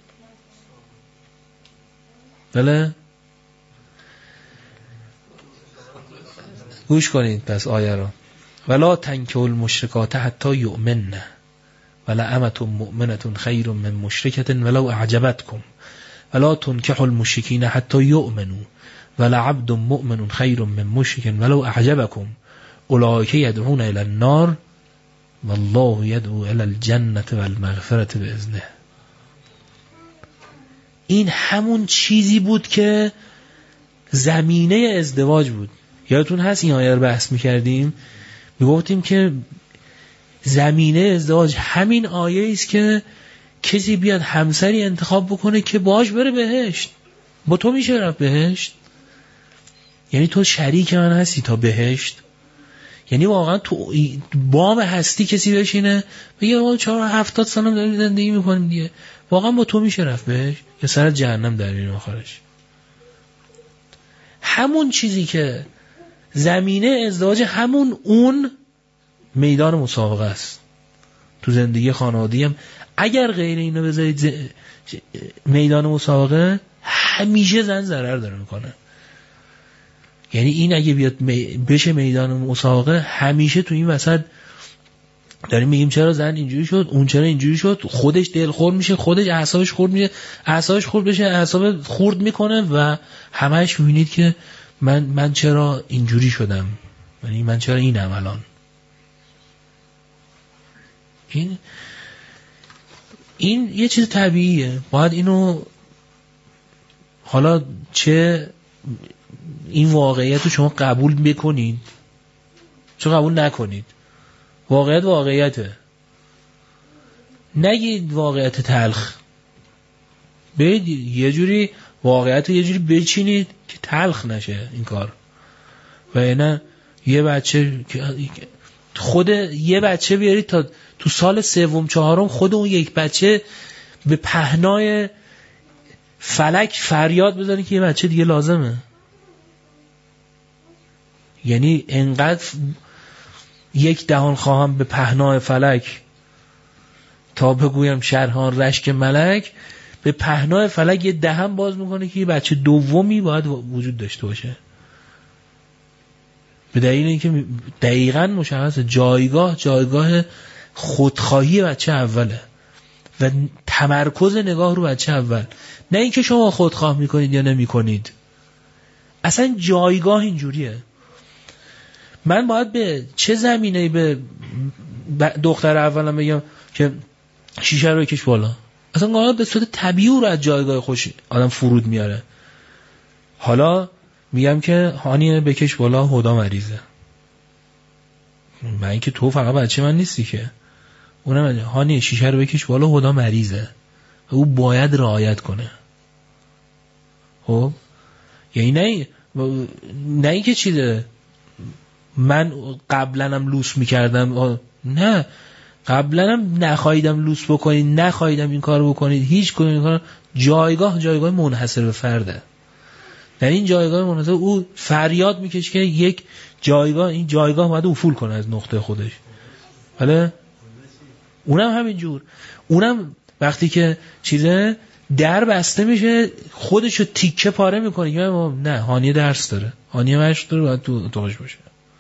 Speaker 1: بله گوش کنید پس آیه رو. ولا تنکحوا المشرکات حتی یؤمنن ولأمة مؤمنة خیر من مشرکة ولو اعجبتکم ولا تنکحوا المشرکین حتی یؤمنوا ولعبد مؤمن خیر من مشرک ولو اعجبکم اولئک یدعون الی النار والله یدعو الی الجنة والمغفرة باذنه. این همون چیزی بود که زمینه ازدواج بود. یادتون هست این آیه رو بحث می‌کردیم، میگفتیم که زمینه ازدواج همین آیه است که کسی بیاد همسری انتخاب بکنه که باهاش بره بهشت. با تو میشه رفت بهشت؟ یعنی تو شریک من هستی تا بهشت؟ یعنی واقعا تو بام هستی کسی بشینه بگه ما 470 سال داریم زندگی میکنیم دیگه، واقعا با تو میشه رفت بهشت یا سر جهنم در این آخرش؟ همون چیزی که زمینه ازدواج همون اون میدان مسابقه است. تو زندگی خانوادگی هم اگر غیر اینو بذارید میدان مسابقه همیشه زن ضرر داره میکنه. یعنی این اگه بیاد بشه میدان مسابقه همیشه تو این وسط داریم میگیم چرا زن اینجوری شد اون چرا اینجوری شد، خودش دلخور میشه، خودش اعصابش خورد میشه، اعصابش خورد بشه اعصاب خورد میکنه و همش میبینید که من چرا اینجوری شدم، یعنی من چرا اینم الان. این یه چیز طبیعیه، باید اینو حالا چه این واقعیت رو شما قبول بکنید چه قبول نکنید، واقعیته، نگید واقعیت تلخ، برید یه جوری واقعیت رو یه جوری بچینید که تلخ نشه این کار. و اینا یه بچه خود یه بچه بیارید تا تو سال 3-4 خود اون یک بچه به پهنای فلک فریاد بزنه که یه بچه دیگه لازمه. یعنی انقدر یک دهان خواهم به پهنای فلک تا بگویم شرحان رشک ملک، به پهنای فلک یه دهن باز میکنه که یه بچه دومی باید وجود داشته باشه. به دلیل اینکه دقیقاً مشخصه جایگاه خودخواهی بچه اوله و تمرکز نگاه رو بچه اول، نه اینکه شما خودخواه میکنید یا نمیکنید. اصلا جایگاه اینجوریه. من باید به چه زمینه‌ای به دختر اولم بگم که شیشه رو بکش بالا؟ اصلا قرار به صورت طبیعی رو از جایگاه خوش آدم فرود میاره. حالا میگم که هانیه بکش بالا هدا مریضه، من که تو فقط بچه من نیستی که، اونم هانیه شیشه رو بکش بالا هدا مریضه، او باید رعایت کنه. خب یعنی نه این که چیده من قبلنم لوس میکردم، نه قبلنم نخواهیدم لوس بکنید، نخواهیدم این کار بکنید، هیچ کدوم این کار. جایگاه منحصر به فرده. در این جایگاه منحصر او فریاد میکشه که یک جایگاه، این جایگاه باید افول کنه از نقطه خودش. بله اونم همینجور، اونم وقتی که چیزه در بسته میشه خودشو تیکه پاره میکنه که نه هانیه درس داره، هانیه مشق داره، باید تو اتاقش باشه.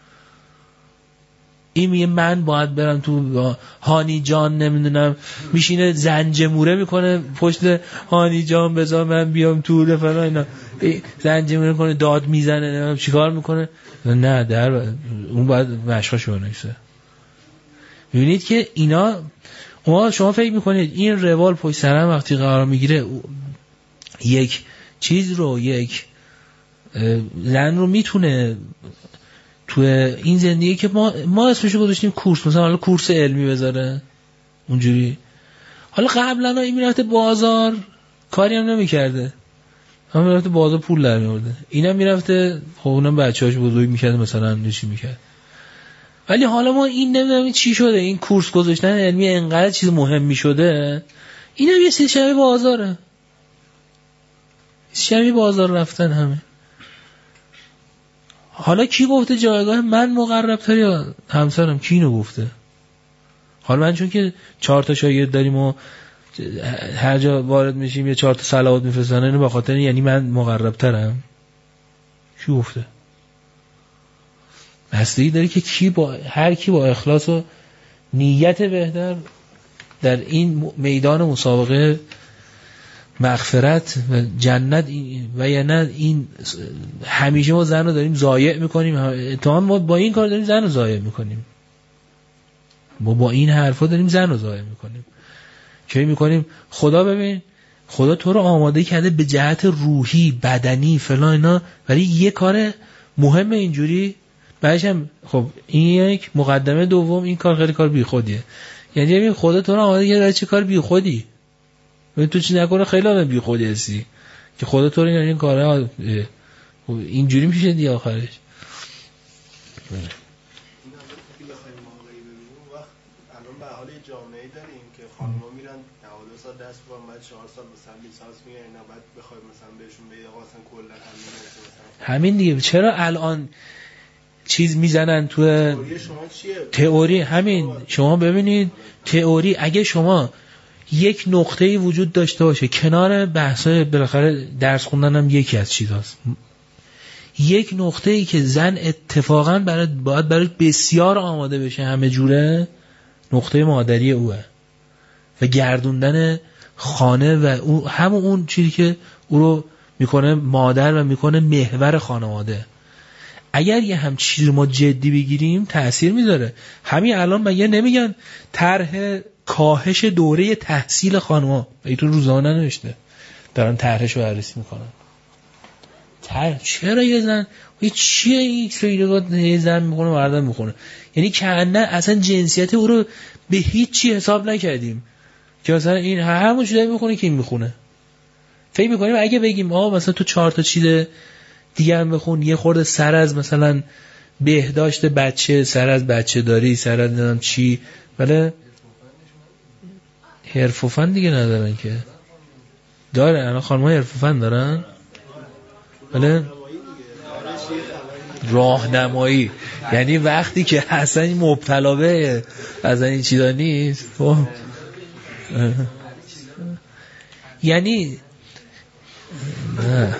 Speaker 1: این میگه من باید برم تو، هانی جان نمیدونم میشینه زنجموره میکنه پشت هانی جان بذار من بیام تو فلان اینا، زنجموره کنه داد میزنه چیکار میکنه، نه در اون باید مشقاشو بنویسه. میبینید که اینا شما فکر میکنید این روال پشت سرم وقتی قرار میگیره یک چیز رو، یک زن رو میتونه تو این زندگی که ما اسمشو گذاشتیم کورس، مثلا حالا کورس علمی بذاره اونجوری. حالا قبلا این میرفته بازار کاری هم نمیکرده، هم میرفته بازار پول در میورده، اینم میرفته خب اونم بچه‌هاش بزرگ میکرده مثلا نشی میکرد. ولی حالا ما این نمیدونم چی شده، این کورس گذاشتن علمی انقدر چیز مهمی شده، اینم یه سری شبیه بازاره، شبیه بازار رفتن همه. حالا کی گفته جایگاه من مقرب‌تر یا همسرم؟ کی اینو گفته؟ حالا من چون که 4 تا شاگرد داریم و هر جا وارد میشیم یه 4 تا صلوات میفرستن، اینو به خاطر یعنی من مقرب‌ترم؟ کی گفته؟ بستگی داره که هر کی با اخلاص و نیت بهتر در این میدان مسابقه مغفرت و جنت و یا نه این همیشه ما زن رو داریم ضایع میکنیم، اتهام ما با این کار داریم زن رو ضایع میکنیم، ما با این حرفا داریم زن رو ضایع میکنیم. چه میکنیم؟ خدا ببین، خدا تو رو آماده کرده به جهت روحی بدنی فلان اینا، ولی یه کار مهم اینجوری بعدش هم خب این یک مقدمه دوم، این کار خیلی کار بیخودیه. یعنی خدا تو رو آماده کرده چه کار بیخودی، ببین تو چی نکنه خیلی آدم بیخودی هستی که خدا تو رو این کاره اینجوری میشه دیگه آخرش.
Speaker 6: الان به حال جامعه داریم که خانم‌ها میرن 92 سال دست با بعد 4 سال مثلا لیسانس میگیرن، اینا بعد بخوای مثلا بهشون بگی آقا اصلا کلا
Speaker 1: همین دیگه. چرا الان چیز میزنن تو تئوری؟ همین شما ببینید تئوری اگه شما یک نقطه‌ای وجود داشته باشه کنار بحث‌های بالاخره درس خوندن هم یکی از چیزاست، یک نقطه‌ای که زن اتفاقاً باید برای بسیار آماده بشه همه جوره، نقطه مادری اوه و گردوندن خانه و اون چیزی که او رو میکنه مادر و میکنه محور خانواده. اگر یه هم چیزی رو ما جدی بگیریم تأثیر میذاره. همین الان مگه نمیگن طرح کاهش دوره تحصیل خانم‌ها؟ ایتون روزانه نوشته دارن طرحش رو بررسی میکنن. چرا یه زن چیه ایکس رو یه زن میخونه مردم میخونه؟ یعنی که نه اصلا جنسیت او رو به هیچ چی حساب نکردیم که مثلا این همون چیزایی میخونه که این میخونه. فکر میکنیم اگه بگیم مثلا تو 4 تا چیز دیگه هم بخون، یه خورده سر از مثلا بهداشت بچه، سر از بچه داری، سر از نمیدونم چی، ولی حرف و فن دیگه ندارن که. داره الان خانم‌ها حرف و فن دارن، ولی راهنمایی، یعنی وقتی که اصلا این مبتلا به از این چیزا نیست یعنی نه.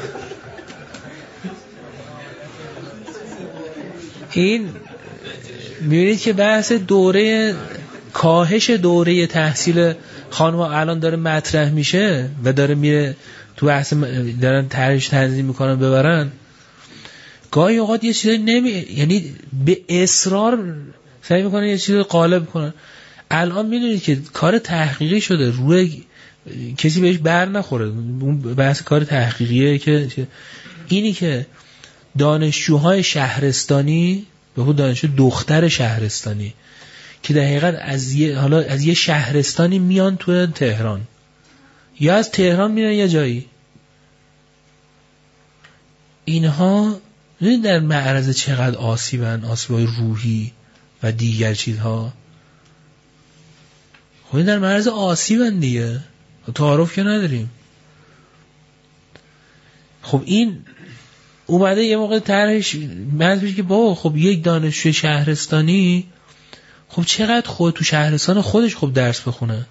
Speaker 1: این میبینید که بحث کاهش دوره تحصیل خانم الان داره مطرح میشه و داره میره تو بحث، دارن طرحش تنظیم میکنن ببرن. گاهی اوقات یه چیزی یعنی به اصرار سعی میکنن یه چیزی قالب کنن. الان میدونید که کار تحقیقی شده، روی کسی بهش بر نخوره. اون بحث کار تحقیقیه که اینی که دانشجوهای شهرستانی به خود دانشجو دختر شهرستانی که در حقیقت از یه شهرستانی میان تو تهران یا از تهران میرن یه جایی، اینها در معرض چقدر آسیبای روحی و دیگر چیزها. خب در معرض آسیبن دیگه، تعارف که نداریم. خب این اومده یه موقع طرحش منظورش که بابا خب یک دانشجوی شهرستانی خب چقدر خود تو شهرستان خودش خب درس بخونه.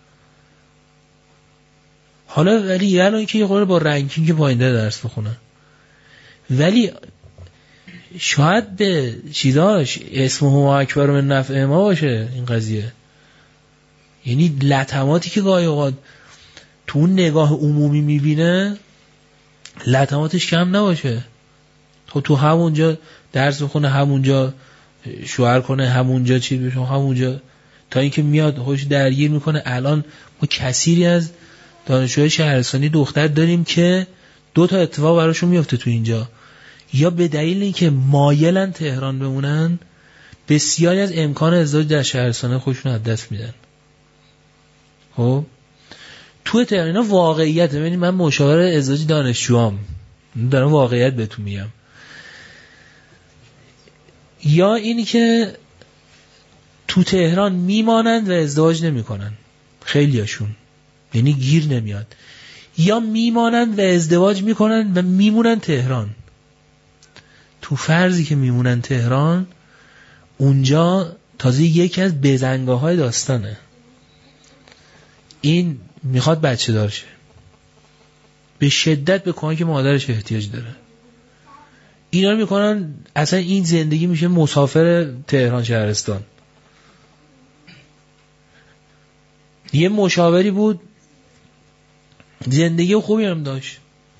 Speaker 1: حالا ولی الان که یه خورده با رنکینگ پایین‌تر درس بخونه، ولی شاید به چیزاش اسمه اکبر من نفع ما باشه این قضیه. یعنی لطماتی که گاهی اوقات تو اون نگاه عمومی میبینه لطماتش کم نباشه. خب تو همونجا درس بخونه، همونجا شوهر کنه، همونجا چیز بشه، همونجا تا اینکه میاد خوش درگیر میکنه. الان ما کثیری از دانشجوهای شهرستانی دختر داریم که 2 تا اتفاق براشون میفته تو اینجا. یا به دلیل اینکه مایلن تهران بمونن بسیاری از امکان ازدواج در شهرستانه خودشون از دست میدن. خب تو تهران اینا واقعیت. ببینید من مشاور ازدواج دانشجوام دارم واقعیت بهتون میگم. یا اینی که تو تهران میمانند و ازدواج نمیکنن خیلیاشون، یعنی گیر نمیاد، یا میمانند و ازدواج میکنن و میمونن تهران. تو فرضی که میمونن تهران، اونجا تازه یکی از بزنگاه‌های داستانه. این میخواد بچه دار شه، به شدت به کمک مادرش احتیاج داره. اینا رو میکنن اصلا این زندگی میشه مسافر تهران شهرستان. یه مشاوری بود زندگی خوبی هم داشت،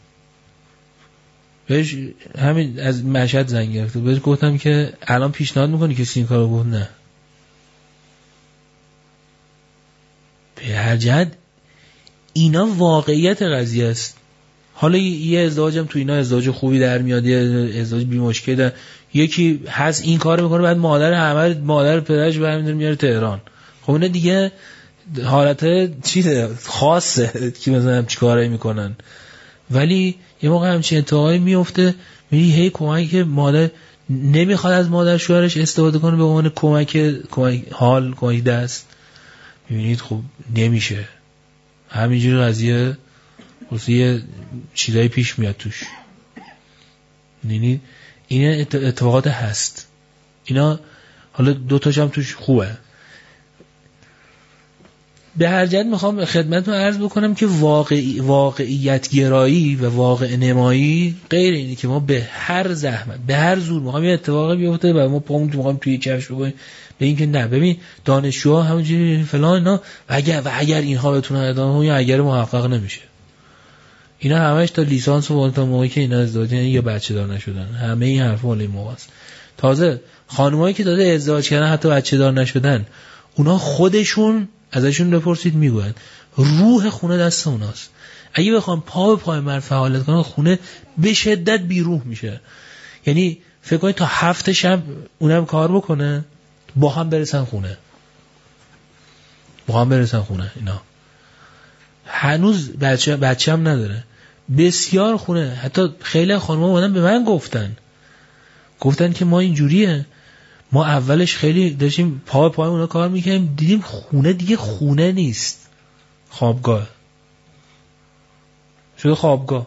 Speaker 1: بهش همین از مشهد زنگ گرفت، بهش گفتم که الان پیشنهاد میکنی کسی این کارو؟ گفت نه. به هر جهت اینا واقعیت قضیه است. حالا یه ازدواجم تو اینا ازدواج خوبی در میاد، یه ازدواج بی مشکل در. یکی هست این کارو میکنه بعد مادر پدرش برمی‌داره میاره تهران. خب اینا دیگه حالت چیه خاصه که مثلا چیکارایی میکنن. ولی یه موقع همچین اتفاقایی میفته، میگی هی کمک مادر نمیخواد از مادر شوهرش استفاده کنه به عنوان کمک دست. میبینید خب نمیشه، همینجوری قضیه یه چیزایی پیش میاد توش. یعنی این اتفاقات هست. اینا حالا دوتاش هم توش خوبه. به هر جهت میخوام خدمتتون عرض بکنم که واقعیت گرایی و واقع نمایی غیر اینه که ما به هر زحمت به هر زور میخوام یه اتفاقی بیفته و ما پامون میخوام توی کفش بگویم به این که نه. ببین دانشجوها همونجوری فلان اینا و اگر اینها بتونن ادامه بدن، یا اگر محقق نمیشه. اینا همش تا لیسانس و تا موقعی که اینا ازدواج یا بچه دار نشدن، همه این حرفا مال این موقع است. تازه خانمایی که داده ازدواج کردن حتی بچه دار نشدن، اونا خودشون ازشون بپرسید میگوین روح خونه دست اوناست. اگه بخوام پا به پای مرد فعالیت کنن، خونه به شدت بیروح میشه. یعنی فکر کنید تا 7 شب اونم کار بکنه، با هم برسن خونه. اینا هنوز بچه هم نداره، بسیار خونه. حتی خیلی خانم‌ها اومدن به من گفتن که ما اینجوریه، ما اولش خیلی داشتیم پا به پای اونا کار میکنیم، دیدیم خونه دیگه خونه نیست، خوابگاه شده خوابگاه.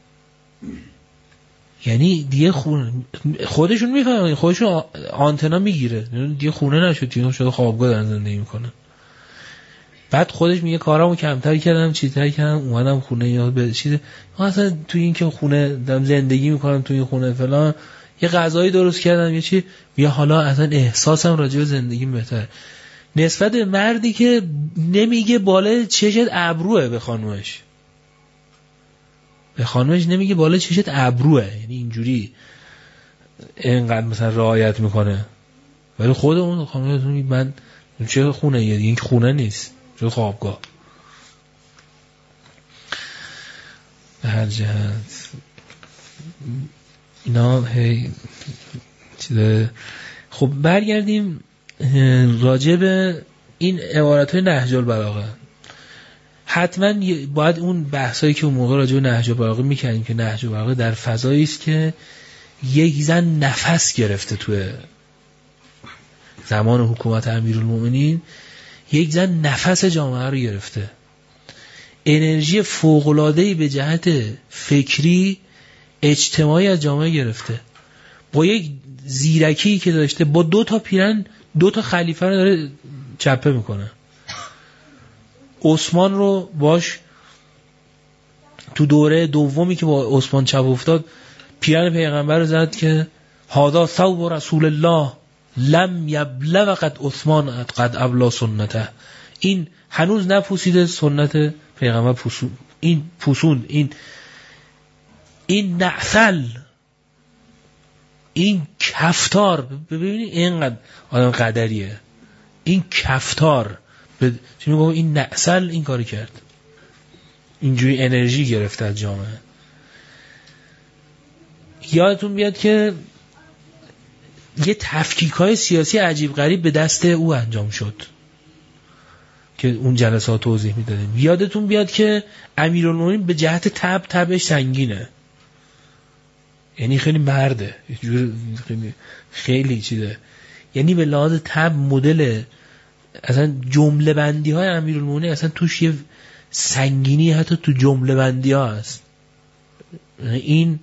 Speaker 1: یعنی دیگه خودشون میفهمن، خودشون آنتنا میگیره، دیگه خونه نشد، دیگه شده خوابگاه دارن زندگی میکنن. بعد خودش میگه کارامو کمتر کردم، چیزتر کردم، اومدم خونه یا به چیز اصلا تو این که خونه دارم زندگی میکنم، تو این خونه فلان، یه غذایی درست کردم، یه چی، یا حالا اصلا احساسم راجع به زندگیم بهتره. نسبت به مردی که نمیگه بالا چشت ابروه به خانومش نمیگه بالا چشت ابروه، یعنی اینجوری اینقدر مثلا رعایت میکنه، ولی خود اون خانومش میگه من چه خونه یه این خونه نیست، چه خوابگاه. به هر جهت اینا چیزه. خب برگردیم راجع به این عبارت‌های نهج البلاغه. حتما باید اون بحثایی که اون موقع راجع به نهج البلاغه می‌کردیم که نهج البلاغه در فضایی است که یک زن نفس گرفته توی زمان حکومت امیرالمومنین، یک زن نفس جامعه رو گرفته، انرژی فوق‌العاده‌ای به جهت فکری اجتماعی از جامعه گرفته، با یک زیرکی که داشته، با 2 تا پیرن 2 تا خلیفه رو داره چپه میکنه. عثمان رو باش تو دوره دومی که با عثمان چپ افتاد، پیرن پیغمبر رو زد که هذا ثوب رسول الله لم یبلغ قد عثمان قد ابلا سنته. این هنوز نپوسیده سنت پیغمبر پوسون این نعسل، این کفتار. ببینید اینقدر آدم قدریه، این کفتار چی میگم، این نعسل این کاری کرد، اینجوری انرژی گرفته از جامعه. یادتون بیاد که یه تفکیک‌های سیاسی عجیب غریب به دست او انجام شد که اون جلسات توضیح میدادیم. یادتون بیاد که امیرالمومنین به جهت تبش سنگینه، یعنی خیلی مرده، خیلی چیزه، یعنی به لحاظ تب مدل اصلا جمله بندی های امیرالمومنین اصلا توش یه سنگینی حتی تو جمله بندی ها هست. این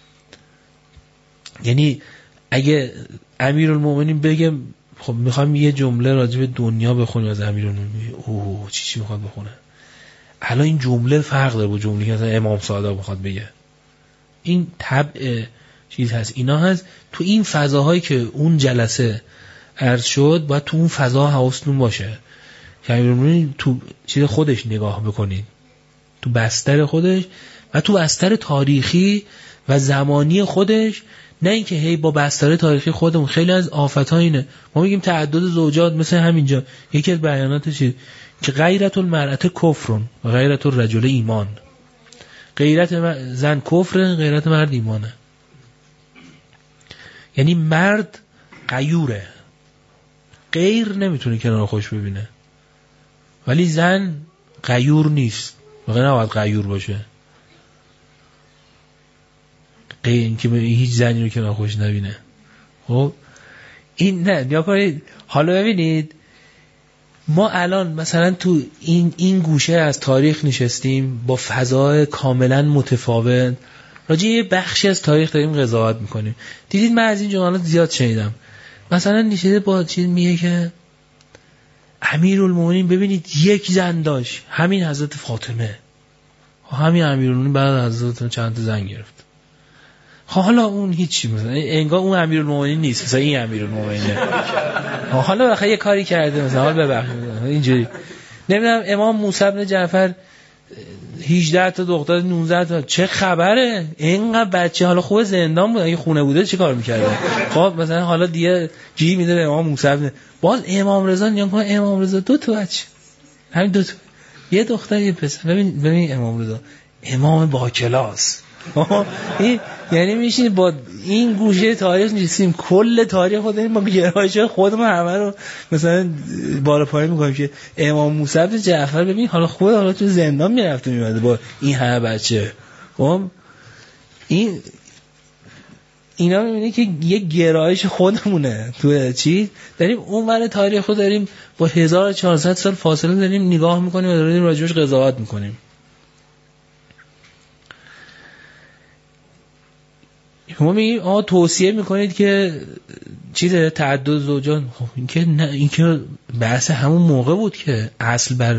Speaker 1: یعنی اگه امیرالمومنین بگه خب میخوام یه جمله راجع به دنیا بخونیم از امیرالمومنین، اوه چی میخواد بخونه؟ الان این جمله فرق داره با جمله که مثلا امام صادق میخواد بگه. این طبع چیز هست، اینا هست. تو این فضاهایی که اون جلسه عرض شد باید تو اون فضا حواستون باشه که امیرالمومنین تو چیز خودش نگاه بکنید، تو بستر خودش و تو بستر تاریخی و زمانی خودش، نه اینکه هی با بستر تاریخی خودمون. خیلی از آفت‌ها اینه، ما میگیم تعدد زوجات، مثل همینجا یکی از بیاناتش که غیرت المرأة کفر و غیرت الرجل ایمان، غیرت زن کفر، غیرت مرد ایمانه. یعنی مرد غیوره، غیر نمیتونه کنار خوش ببینه، ولی زن غیور نیست، واقعا نباید غیور باشه. این که هیچ زنی رو کنار خوش نبینه. خب این نه نیا کنید. حالا ببینید ما الان مثلا تو این گوشه از تاریخ نشستیم با فضای کاملا متفاوت راجع یه بخشی از تاریخ داریم قضاوت میکنیم. دیدید من از این جملات زیاد شنیدم، مثلا نشسته با چیز میگه که امیرالمومنین ببینید یک زن داشت، همین حضرت فاطمه، همین امیرالمومنین بعد از حضرت چند تا زن گرفت. حالا اون هیچی، مثلا انگار اون امیرالمومنین نیست، مثلا این امیرالمومنینه. حالا بخاطر یه کاری کرده، مثلا حالا ببخشید اینجوری نمیدونم امام موسی بن جعفر 18 تا دختر 19 تا، چه خبره اینقدر بچه؟ حالا خوب زندان بود، اگه خونه بوده چه کار می‌کرده؟ خب مثلا حالا دیگه گیر میده به امام موسی بن، باز امام رضا نگاه کن، امام رضا 2 تا بچه، همین 2 تا، یه دختر یه پسر. ببین امام رضا امام با کلاس. این یعنی میشین با این گوشه تاریخ نشستیم کل تاریخ خود داریم با گرایش خودمون همه رو مثلا بالا پایین میکنیم که امام موسی بن جعفر ببین حالا خود حالا تو زندان میرفته میمده با این همه بچه. خب اینا میبینی که یه گرایش خودمونه تو چی داریم اون ور تاریخ رو داریم با 1400 سال فاصله داریم نگاه میکنیم و داریم راجعش قضاوت میکنیم. شما میگید توصیه میکنید که چیز تعدد زوجات، خب این که بحث همون موقع بود که اصل بر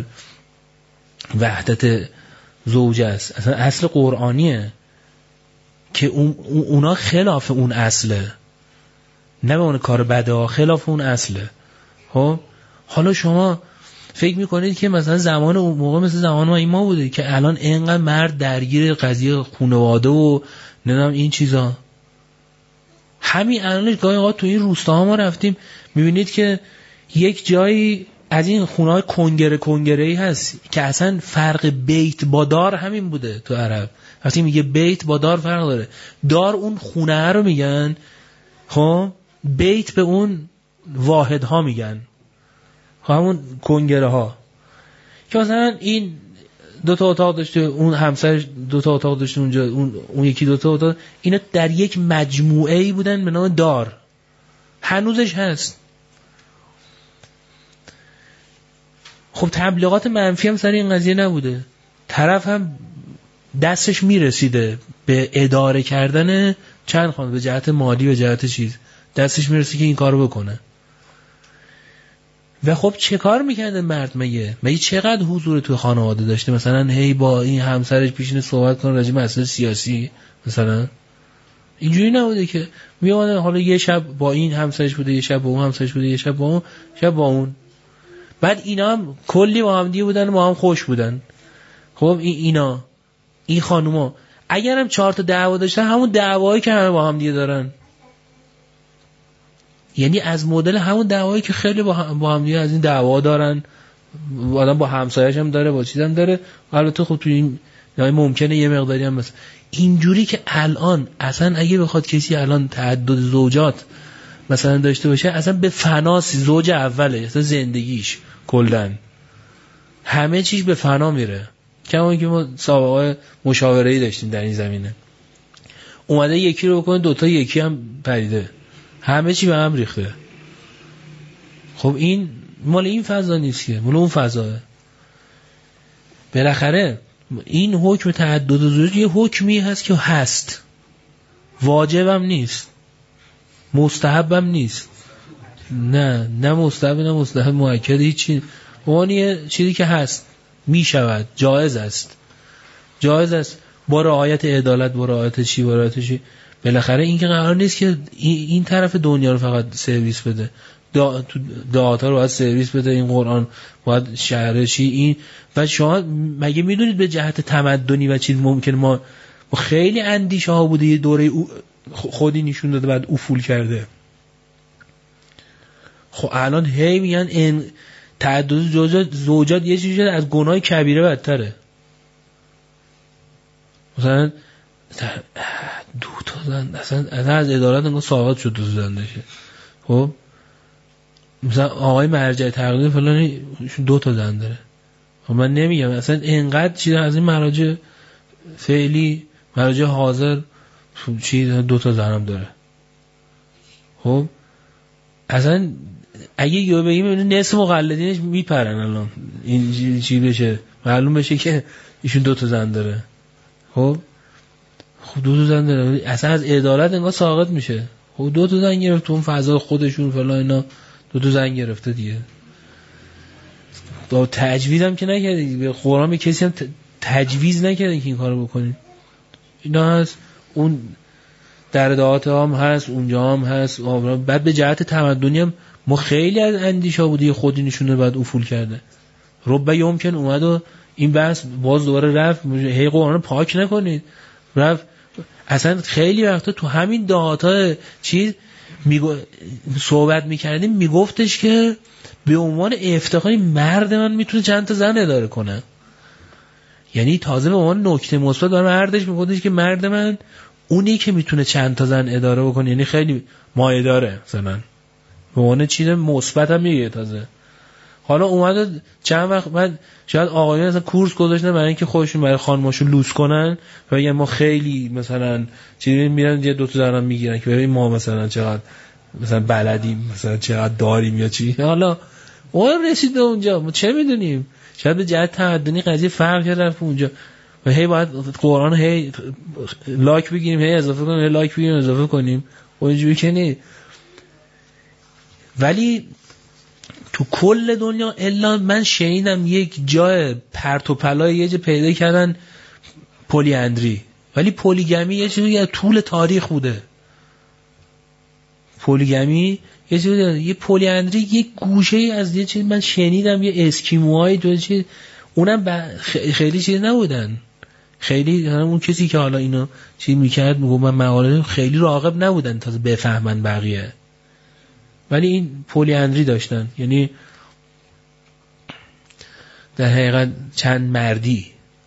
Speaker 1: وحدت زوج است، اصلا اصل قرآنیه که اونا خلاف اون اصله، نه به اون کار بده، خلاف اون اصله. خب حالا شما فکر میکنید که مثلا زمان اون موقع مثل زمان ما بوده که الان اینقدر مرد درگیر قضیه خانواده و نمیدونم این چیزا. همین الانش گاهی اوقات تو این روستاها ما رفتیم میبینید که یک جایی از این خونه‌های کنگره‌ای هست که اصلا فرق بیت با دار همین بوده تو عرب. وقتی میگه بیت با دار فرق داره، دار اون خونه رو میگن، خب بیت به اون واحدها میگن، همون کنگره ها که مثلا این 2 تا اتاق داشته، اون همسرش 2 تا اتاق داشته اونجا، اون یکی 2 تا اتاق، اینا در یک مجموعه‌ای بودن به نام دار، هنوزش هست. خب تبلیغات منفی هم سر این قضیه نبوده، طرف هم دستش میرسیده به اداره کردن چند خانه، به جهت مالی، به جهت چیز دستش میرسیده که این کارو بکنه. و خب چه کار میکرده مرد؟ مگه چقدر حضور توی خانواده داشته؟ مثلا هی با این همسرش پیشین صحبت کنه راجع به مسائل سیاسی، مثلا اینجوری نبوده که میاد حالا یه شب با این همسرش بوده، یه شب با اون همسرش بوده، یه شب با اون، شب با اون. بعد اینا هم کلی با هم دیگه بودن و با هم خوش بودن. خب اینا این خانوما اگرم 4 تا دعوا داشتن، همون دعوایی که همه با هم دیگه دارن، یعنی از مدل همون دعوایی که خیلی با هم دیگه از این دعوا دارن، آدم با همسایه‌اش هم داره، با چیزم داره. البته خب تو این یا ممکنه یه مقداری هم مثلا اینجوری که الان اصلا اگه بخواد کسی الان تعدد زوجات مثلا داشته باشه اصلا به فناس زوج اوله اصلا زندگیش کلاً همه چیز به فنا میره. کما اینکه ما سابقه مشاوره‌ای داشتیم در این زمینه، اومده یکی رو بکنه دوتا یکی هم پریده، همه چی به هم ریخته. خب این مال این فضا نیست که، مال اون فضاه. بالاخره این حکم تعدد زوج یه حکمی هست که هست، واجبم نیست، مستحبم نیست، نه مستحب نه مستحب مؤکد، هیچی، اون یه چیزی که هست، میشود، جایز است با رعایت عدالت، با رعایت چی. بالاخره این که قرار نیست که این طرف دنیا رو فقط سرویس بده، دعاتا رو باید سرویس بده، این قرآن باید شهرشی این. و شما مگه میدونید به جهت تمدنی و چیز ممکن ما خیلی اندیشه ها بوده یه دوره خودی نشون داده بعد افول کرده. خب الان هی میگن این تعدد زوجات یه چیزی از گناه کبیره بدتره. مثلا دو تا زن اصلا از عدالت انگار ساقط شد، دو زن داشته. خب مثلا آقای مرجع تقلید فلان دو تا زن داره. خب من نمیگم اصلا اینقدر چیز از این مراجع فعلی، مراجع حاضر چیز دو تا زن هم داره. خب اصلا اگه یه بگیم نصف مقلدینش میپرن الان این چی بشه معلوم بشه که ایشون دو تا زن داره. خب دو تا زن داره، اصلا از عدالت انگار ساقط میشه. خب دو تا زن گرفت اون فضا خودشون فلان اینا، دو تا زن گرفته دیگه. تجویز هم که نکردی به قرآن، به کسی هم تجویز نکردی که این کارو بکنی. اینا هست، اون در دعات هم هست، اونجا هم هست. بعد به جهت تمدنی هم ما خیلی از اندیشه ها بودی خودی نشونه بعد افول کرده. ربه یمکن اومد و این بحث باز دوباره رفت، هی قرآن پاک نکنید رفت. اصلا خیلی وقتا تو همین دعاتا چیز صحبت میکردیم میگفتش که به عنوان افتخاری مرد من میتونه چند تا زن اداره کنه. یعنی تازه به عنوان نکته مثبت برای مردش میگفتش که مرد من اونی که میتونه چند تا زن اداره بکنه، یعنی خیلی مایه داره مثلا، به عنوان چیز مثبت هم میگه تازه. حالا اومده چند وقت بعد شاید آقایون مثلا کورس گذاشتن برای اینکه خودشون برای خانماشون لوس کنن و بگن ما خیلی مثلا چیزی میرن یه دو تا زن میگیرن که ببین ما مثلا چقدر مثلا بلدیم، مثلا چقدر داریم یا چی. حالا اون رسید به اونجا، ما چه میدونیم، شاید به جهت تمدنی قضیه فرق کرد رفت اونجا و هی باید قرآن هی لایک بگیریم، هی اضافه کنیم، هی لایک بگیریم اضافه کنیم، اونجوری که نیست. ولی تو کل دنیا الا من شنیدم یک جای پرت و پلای یه جا پیدا کردن پلی اندری، ولی پلیگمی یه چیزی از طول تاریخ بوده. پلیگمی یه چیزی، یه پلی اندری یک گوشه از یه چیز من شنیدم، یه اسکیموهای تو چیز، اونم خیلی چیز نبودن، خیلی اون کسی که حالا اینو چیز میکرد میگم من مقاله خیلی راغب نبودن تازه بفهمن بقیه، ولی این پلی اندری داشتن. یعنی در حقیقت چند مردی،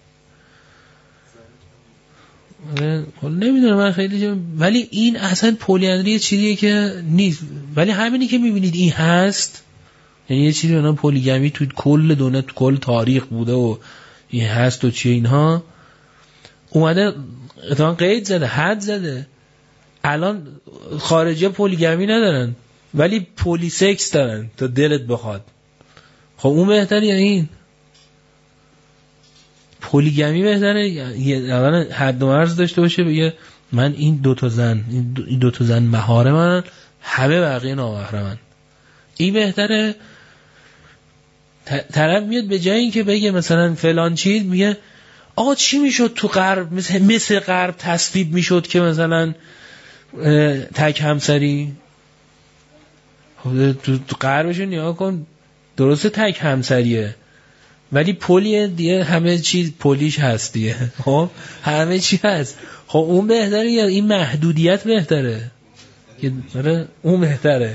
Speaker 1: نمیدونم من خیلی ولی این اصلا پلی اندری چیزیه که نیست. ولی همینی که میبینید این هست، یعنی یه چیزی اونم پلیگمی تو کل دنیا تو کل تاریخ بوده و این هست و چیه، اینها اومده اتفاقا قید زده، حد زده. الان خارجی ها پلیگمی ندارن ولی پلی سکس دارن تا دلت بخواد. خب اون بهتره یا این؟ پلیگمی بهتره اولا حد و مرز داشته باشه، بگه من این دو تا زن مهار من، همه بقیه نامحرمن. این بهتره. طرف میاد به جای این که بگه مثلا فلان چیز، میگه آقا چی میشد تو غرب مثل غرب تصویب میشد که مثلا تک همسری. تو غربشون نیا کن، درسته تک همسریه ولی پلیه دیگه، همه چیز پلیش هست دیگه. خب همه چی هست. خب اون بهتره یا این محدودیت بهتره؟ اون بهتره.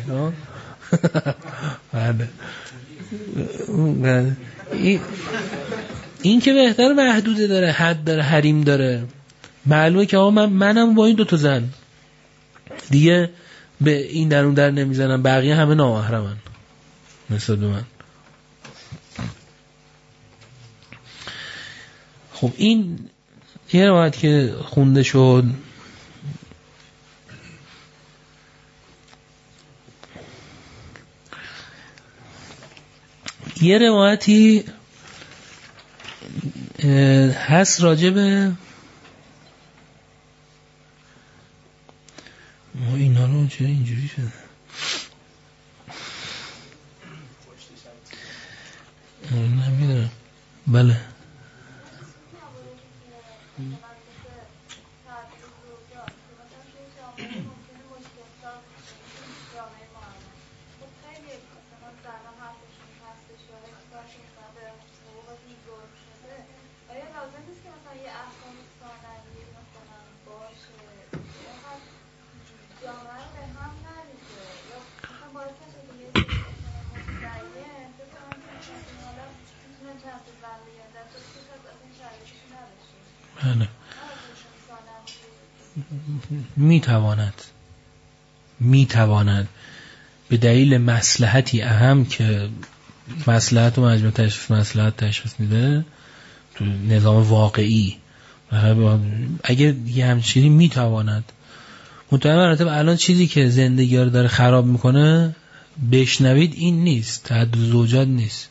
Speaker 1: این که بهتر محدوده داره، حد داره، حریم داره. معلومه که منم با این 2 زن دیگه به این در اون در نمیزنم، بقیه همه نامحرمن نسبت به من. خب این یه روایت که خونده شد. یه روایتی هست راجبه ما اینا رو چرا اینجوری شده؟ نمیدونم. بله میتواند به دلیل مصلحتی اهم که مصلحت و مجموع تشخیص مصلحت تشخیص میده تو نظام واقعی، اگه یه همچینی میتواند. مطمئن مراتب الان چیزی که زندگی رو داره خراب میکنه بشنوید این نیست، تعدد زوجات نیست.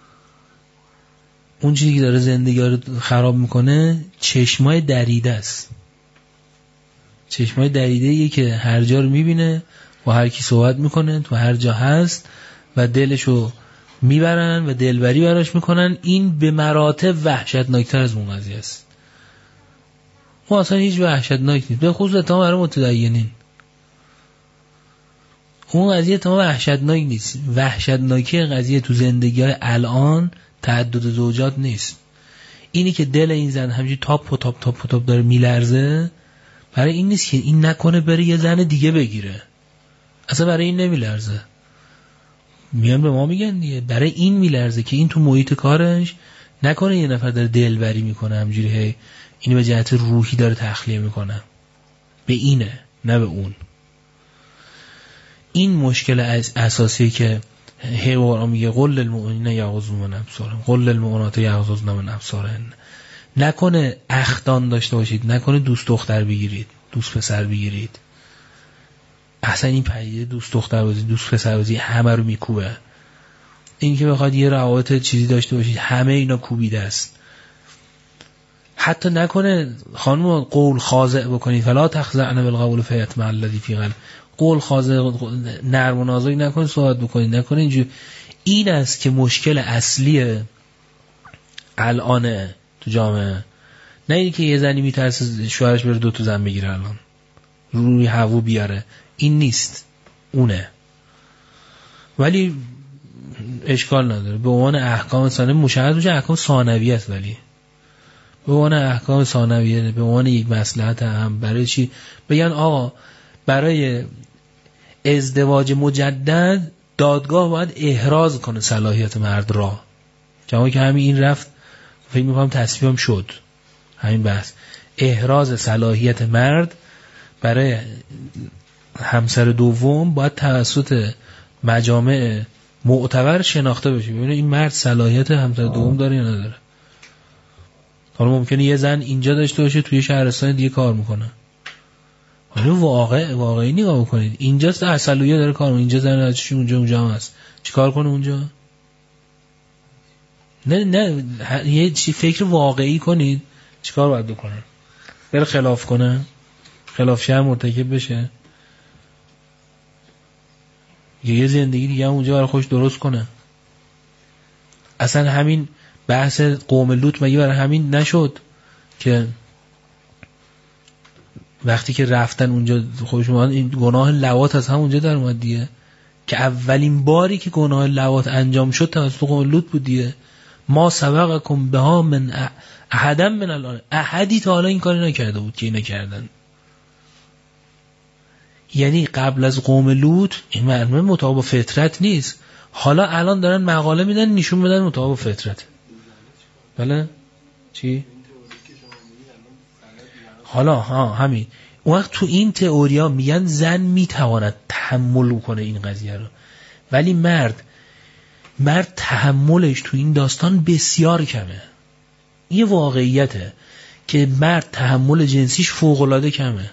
Speaker 1: اون چیزی که داره زندگی رو خراب میکنه چشمای دریده است. چشمای دریده‌ایه که هر جا رو میبینه، با هر کی صحبت میکنه، تو هر جا هست و دلشو میبرن و دلبری براش میکنن. این به مراتب وحشتناکتر از اون قضیه است. اون اصلا هیچ وحشتناک نیست، به خصوص اتهام برای متدینین. اون قضیه اتهام وحشتناک نیست. وحشتناکی قضیه تو زندگی الان تعدد زوجات نیست. اینی که دل این زن همینجوری تاپ و تاپ داره میلرزه، برای این نیست که این نکنه بره یه زن دیگه بگیره. اصلا برای این نمیلرزه. میان به ما میگن دیگه برای این میلرزه که این تو محیط کارش نکنه یه نفر داره دلبری میکنه همینجوری هی اینو به جهت روحی داره تخلیه میکنه. به اینه، نه به اون. این مشکل اساسی که هی قرآن میگه قل للمؤمنین یغضوا من ابصارهم قل للمؤمنات یغضضن من ابصارهن. نکنه اخدان داشته باشید، نکنه دوست دختر بگیرید، دوست پسر بگیرید. اصلا این پدیده دوست دختر بازی، دوست پسر بازی همه رو میکوبه. این که بخواد یه روابط چیزی داشته باشید همه اینا کوبیده است. حتی نکنه خانم قول خاضع بکنید، فلا تخضعن بالقول فیطمع الذی فی قلبه. قول خاضع نرم و نازک نکنید، صحبت بکنید، نکنه اینجوری. این است که مشکل اصلی الان تو جامعه. نه اینی که یه زنی میترسه شوهرش بره 2 زن بگیره الان روی هوا بیاره، این نیست، اونه. ولی اشکال نداره، به عنوان احکام ثانویه مشخص میشه احکام ثانویه است، ولی به عنوان احکام ثانویه، به عنوان یک مصلحت اهم. برای چی بگن آقا برای ازدواج مجدد دادگاه باید احراز کنه صلاحیت مرد را؟ جوابی که همین این رفت فکر می‌کنم تصویبم شد همین بحث. احراز صلاحیت مرد برای همسر دوم باید توسط مجامع معتبر شناخته بشه، ببینه این مرد صلاحیت همسر دوم داره یا نداره. حالا ممکنه یه زن اینجا داشته باشه توی شهرستان دیگه کار میکنه، حالا واقعی نگاه بکنید اینجاست اصلویه داره کار میکنه، اینجا زن ازش اونجا هم هست، چیکار کنه اونجا؟ نه یه چی فکر واقعی کنید چیکار باید بکنه؟ بره خلاف کنه، خلاف شرع مرتکب بشه، یه زندگی دیگه هم اونجا برای خوش درست کنه. اصلا همین بحث قوم لوط مگه برای همین نشد که وقتی که رفتن اونجا خودشون این گناه لواط از هم اونجا در اومد دیگه، که اولین باری که گناه لواط انجام شد توسط قوم لوط بود دیگه. ما سبقکم بها من احدا من الان، احدی تا حالا این کاری نکرده بود که اینا کردن. یعنی قبل از قوم لوط این معلومه مطابق فطرت نیست، حالا الان دارن مقاله میدن نشون بدن مطابق فطرت. بله چی؟ حالا همین. اون وقت تو این تئوریا میگن زن میتواند تحمل کنه این قضیه رو، ولی مرد تحملش تو این داستان بسیار کمه. این واقعیته که مرد تحمل جنسیش فوق‌العاده کمه.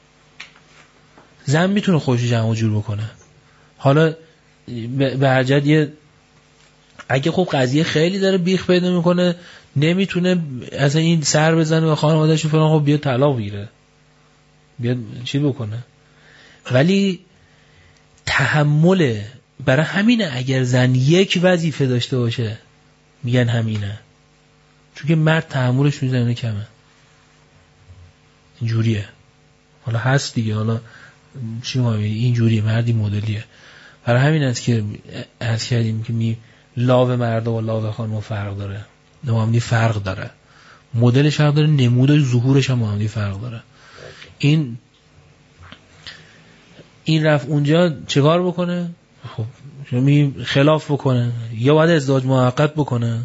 Speaker 1: زن میتونه خودش جمع جور بکنه. حالا به حجت اگه خب قضیه خیلی داره بیخ پیدا میکنه، نمیتونه از این سر بزنه و خانواده‌اش فلان، خب بیاد طلاق بگیره، بیاد چی بکنه. ولی تحمل، برای همینه اگر زن یک وظیفه داشته باشه میگن همینه، چون که مرد تحملش میزنه کمه. اینجوریه. حالا هست دیگه، حالا چی ما اینجوریه، مردی مدلیه. برای همین است که از کردیم که لاو مرد و لاو خانم فرق داره، نمامنی فرق داره، مدلش فرق داره، نمود ظهورش هم نمامنی فرق داره. این رفت اونجا چیکار بکنه؟ خب خلاف بکنه، یا باید ازدواج موقت بکنه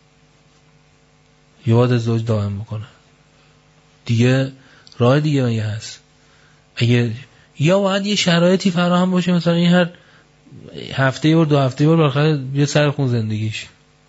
Speaker 1: یا باید ازدواج دائم بکنه. دیگه راه دیگه مگه هست؟ یا باید یه شرایطی فراهم باشه، مثلا این هر هفته یا 2 هفته بالاخره بیا سر خون زندگیش.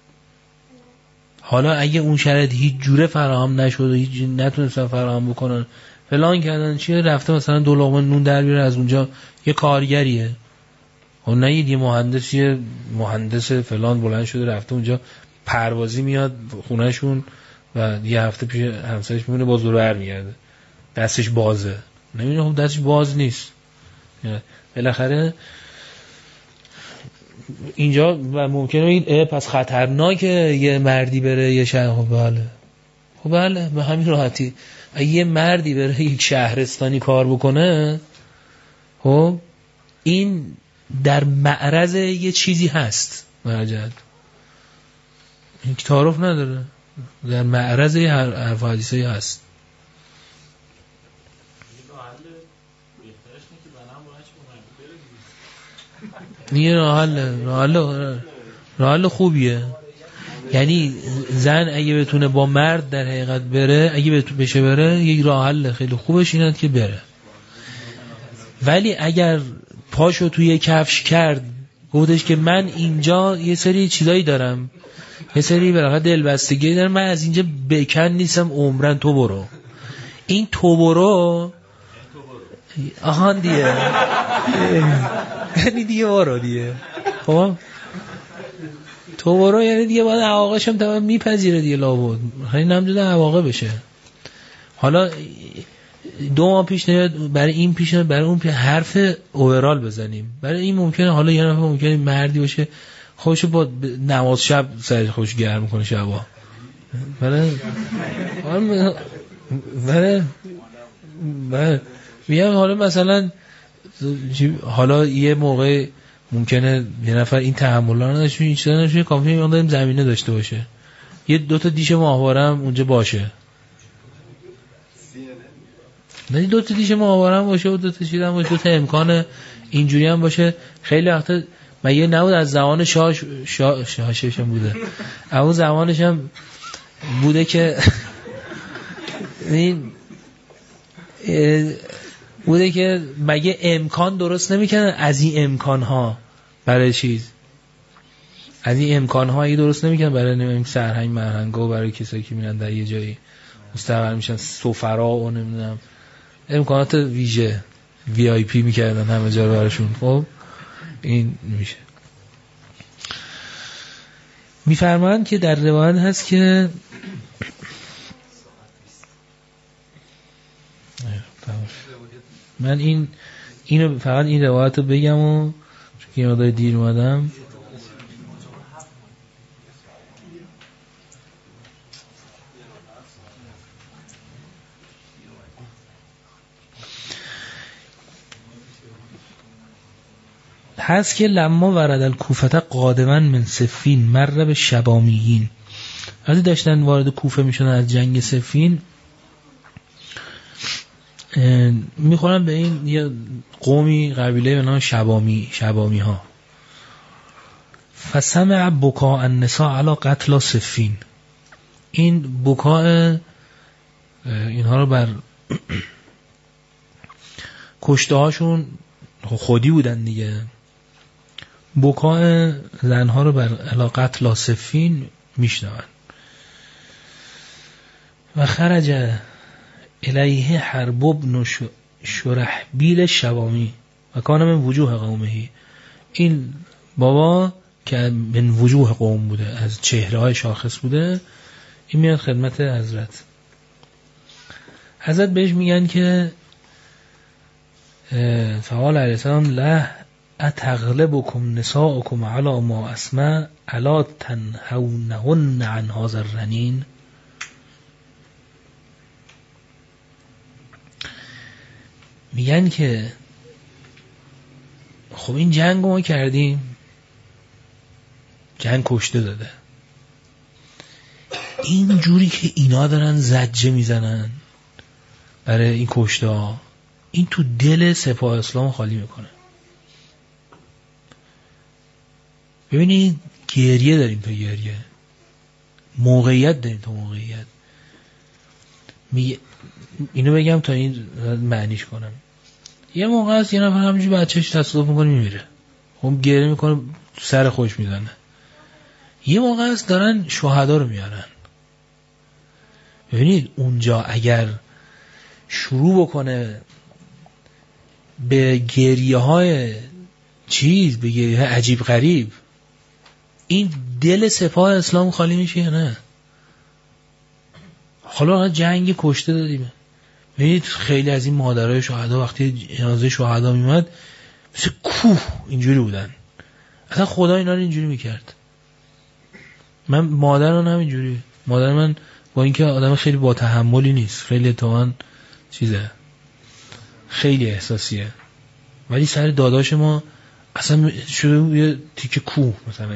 Speaker 1: حالا اگه اون شرایط هیچ جوره فراهم نشد و هیچ نتونستن فراهم بکنن، فلان کردن چیه، رفته مثلا 2 لقمه نون در بیاره از اونجا، یه کارگریه. اون نگید یه مهندس فلان بلند شده رفته اونجا پروازی میاد خونهشون و یه هفته پیش همسرش میمونه، باز دور برمیگرده دستش بازه. نمیدونم خب دستش باز نیست، بالاخره اینجا و ممکنه بگید پس خطرناکه یه مردی بره یه شهر. خب بله به همین راحتی. اگه یه مردی بره یک شهرستانی کار بکنه، خب این در معرض یه چیزی هست، مرجعت این که تعارف نداره، در معرض یه حرف و حدیثی هست. نیه راه حل خوبیه. یعنی زن اگه بتونه با مرد در حقیقت بره، اگه بشه بره، یک راه حل خیلی خوبش اینه که بره. ولی اگر پاشو توی کفش کرد، گفتش که من اینجا یه سری چیزایی دارم، یه سری برای دلبستگی دارم، من از اینجا بکن نیستم عمرن، تو برو. این تو برو آهان دیگه یعنی دیگه برو دیگه، خب تو برو یعنی دیگه باید عواقبش هم تمام میپذیره دیگه، لابد خیلی نمجده عواقب بشه. حالا 2 ماه پیش نیاد برای این پیش نیاد برای اون پیش حرف اوورال بزنیم. برای این ممکنه حالا یه نفر ممکنه مردی باشه خوشو با نماز شب سرش خوش گرم کنه شبا، برای میگم حالا مثلا حالا یه موقع ممکنه یه نفر این تحمل رو نداشته، این چیزا نشه، کافیه میگم داریم زمینه داشته باشه، یه 2 تا دیش ماهواره هم اونجا باشه، نه 2 تا دیش ماهواره هم باشه و 2 تا چیز هم باشه، 2 تا امکان اینجوری هم باشه. خیلی وقتا مگه نبود از زمان شاهش هم بوده، اون زمانش هم بوده که این بوده که مگه امکان درست نمیکنن از این امکانها برای چیز، از این امکانها اگه درست نمیکنن برای نمیم سرهنگ مرهنگا و برای کسایی که میرن در یه جایی مستقر میشن سفرا و نمیدونم امکانات ویژه VIP میکردن همه جا رو براشون. خب این میشه. میفرمایند که در روایت هست که من اینو فقط این روایت رو بگم و چون که مقدار دیر اومدم. هست که لما ورد الکوفه قادما من صفین مر به شبامیین، وقتی داشتن وارد کوفه میشدن از جنگ صفین، میخورن به این یه قومی قبیله به نام شبامی ها. فسمع بکاء النساء علی قتل صفین، این بکاء اینها رو بر کشته هاشون خودی بودن دیگه، بکاء زنها رو بر علاقت لاسفین میشنون. و خرج الیه حرب ابن شرحبیل شوامی و کان من وجوه قومه. این بابا که من وجوه قوم بوده، از چهره های شاخص بوده، این میاد خدمت حضرت بهش میگن که فقال علیه السلام له اتغلبکم نساؤکم علی ما اسمع الا تنهونهن عن هذا الرنین. میگن که خب این جنگ ما کردیم، جنگ کشته داده، این جوری که اینا دارن زجه میزنن برای این کشته ها، این تو دل سپاه اسلام خالی میکنه. ببینید گریه داریم تا گریه، موقعیت داریم تا موقعیت. اینو بگم تا این معنیش کنم. یه موقع است یه نفر همینجوری بچه‌ش تصادف میکنه میمیره، خب گریه میکنه سر خوش میزنه. یه موقع است دارن شهدا رو میارن. ببینید اونجا اگر شروع بکنه به گریه های به گریه های عجیب غریب، این دل سپاه اسلام خالی میشه یا نه؟ حالا جنگ کشته دادیم. ببینید خیلی از این مادرای شهدا وقتی جنازه شهدا میومد مثل کوه اینجوری بودن، اصلا خدا اینا رو اینجوری میکرد. من مادرم همینجوری، مادر من با اینکه آدم خیلی با تحملی نیست، خیلی اتفاقاً چیزه، خیلی احساسیه، ولی سر داداش ما اصلا شده یه تیکه کوه مثلا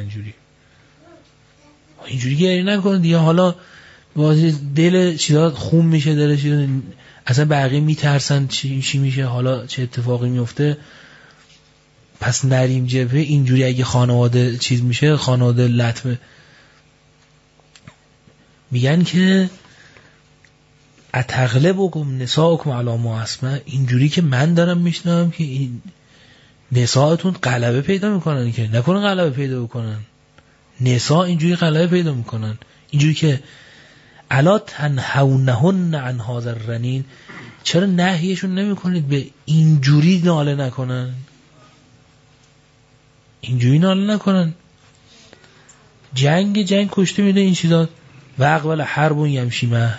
Speaker 1: اینجوری گریه نکن دیگه. حالا بازی دل چیزا خون میشه، دلش اصلا بقیه میترسن چی میشه، حالا چه اتفاقی میفته. پس نریم جبهه اینجوری اگه خانواده چیز میشه، خانواده لطمه. میگن که اتغلبکم نساؤکم علی ما اسمع، اینجوری که من دارم میشنوم که این نساءتون غلبه پیدا میکنن، که نکنه غلبه پیدا بکنن. نساء اینجوری غلبه پیدا میکنن، اینجوری که الا تنهونهن عن هذا الرنین، چرا نهیشون نمیکنید به اینجوری ناله نکنن، اینجوری ناله نکنن. جنگ کشته میده این چیزا. و اقبل حرب یمشیمه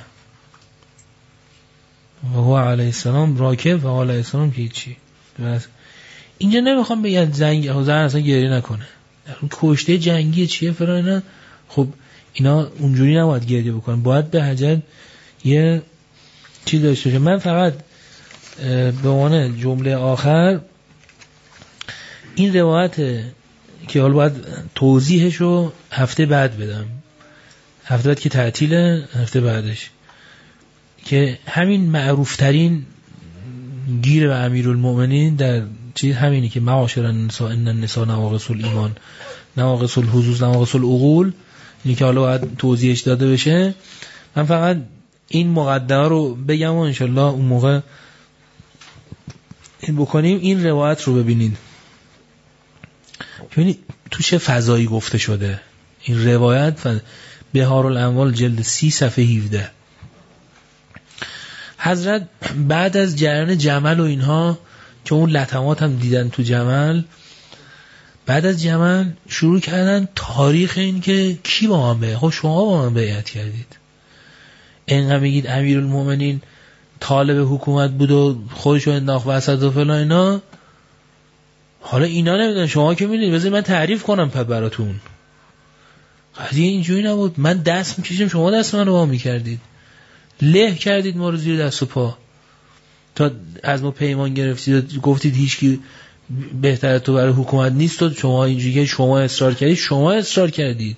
Speaker 1: و هو علیه السلام راکب و علیه السلام که چی. اینجا نمیخوام بگن زن اصلا گریه نکنه، کشته جنگی چیه فرانه. خب اینا اونجوری نباید گریه بکنن، باید به حجت یه چیز داشته باشه. من فقط به عنوان جمله آخر این روایت که حالا باید توضیحشو هفته بعد بدم، هفته بعد که تعطیله، هفته بعدش، که همین معروفترین گیر به امیرالمؤمنین در چیز همینی که معاشر النساء ان النساء نواقص الایمان نواقص الحظوظ نواقص العقول، اینی که حالا باید توضیحش داده بشه. من فقط این مقدمه رو بگم و انشالله اون موقع این بکنیم. این روایت رو ببینید، ببینید تو چه فضایی گفته شده این روایت. بهارالاموال جلد 30 صفحه 17. حضرت بعد از جریان جمل و اینها که اون لطمات هم دیدن تو جمل، بعد از جمل شروع کردن تاریخ این که کی با من بیعت، خب شما با من بیعت کردید، اینقدر میگید امیرالمؤمنین طالب حکومت بود و خودشو انداخت وسط و فلان اینا. حالا اینا نمیدونن، شما که میدونید. بذارید من تعریف کنم پد براتون. قضیه اینجوری نبود. من دست میکشم شما دست منو وا میکردید، له کردید ما رو زیر دست و پا، تا از ما پیمان گرفتید، گفتید هیچکی بهتره تو برای حکومت نیست، و شما اینجوری که شما اصرار کردید.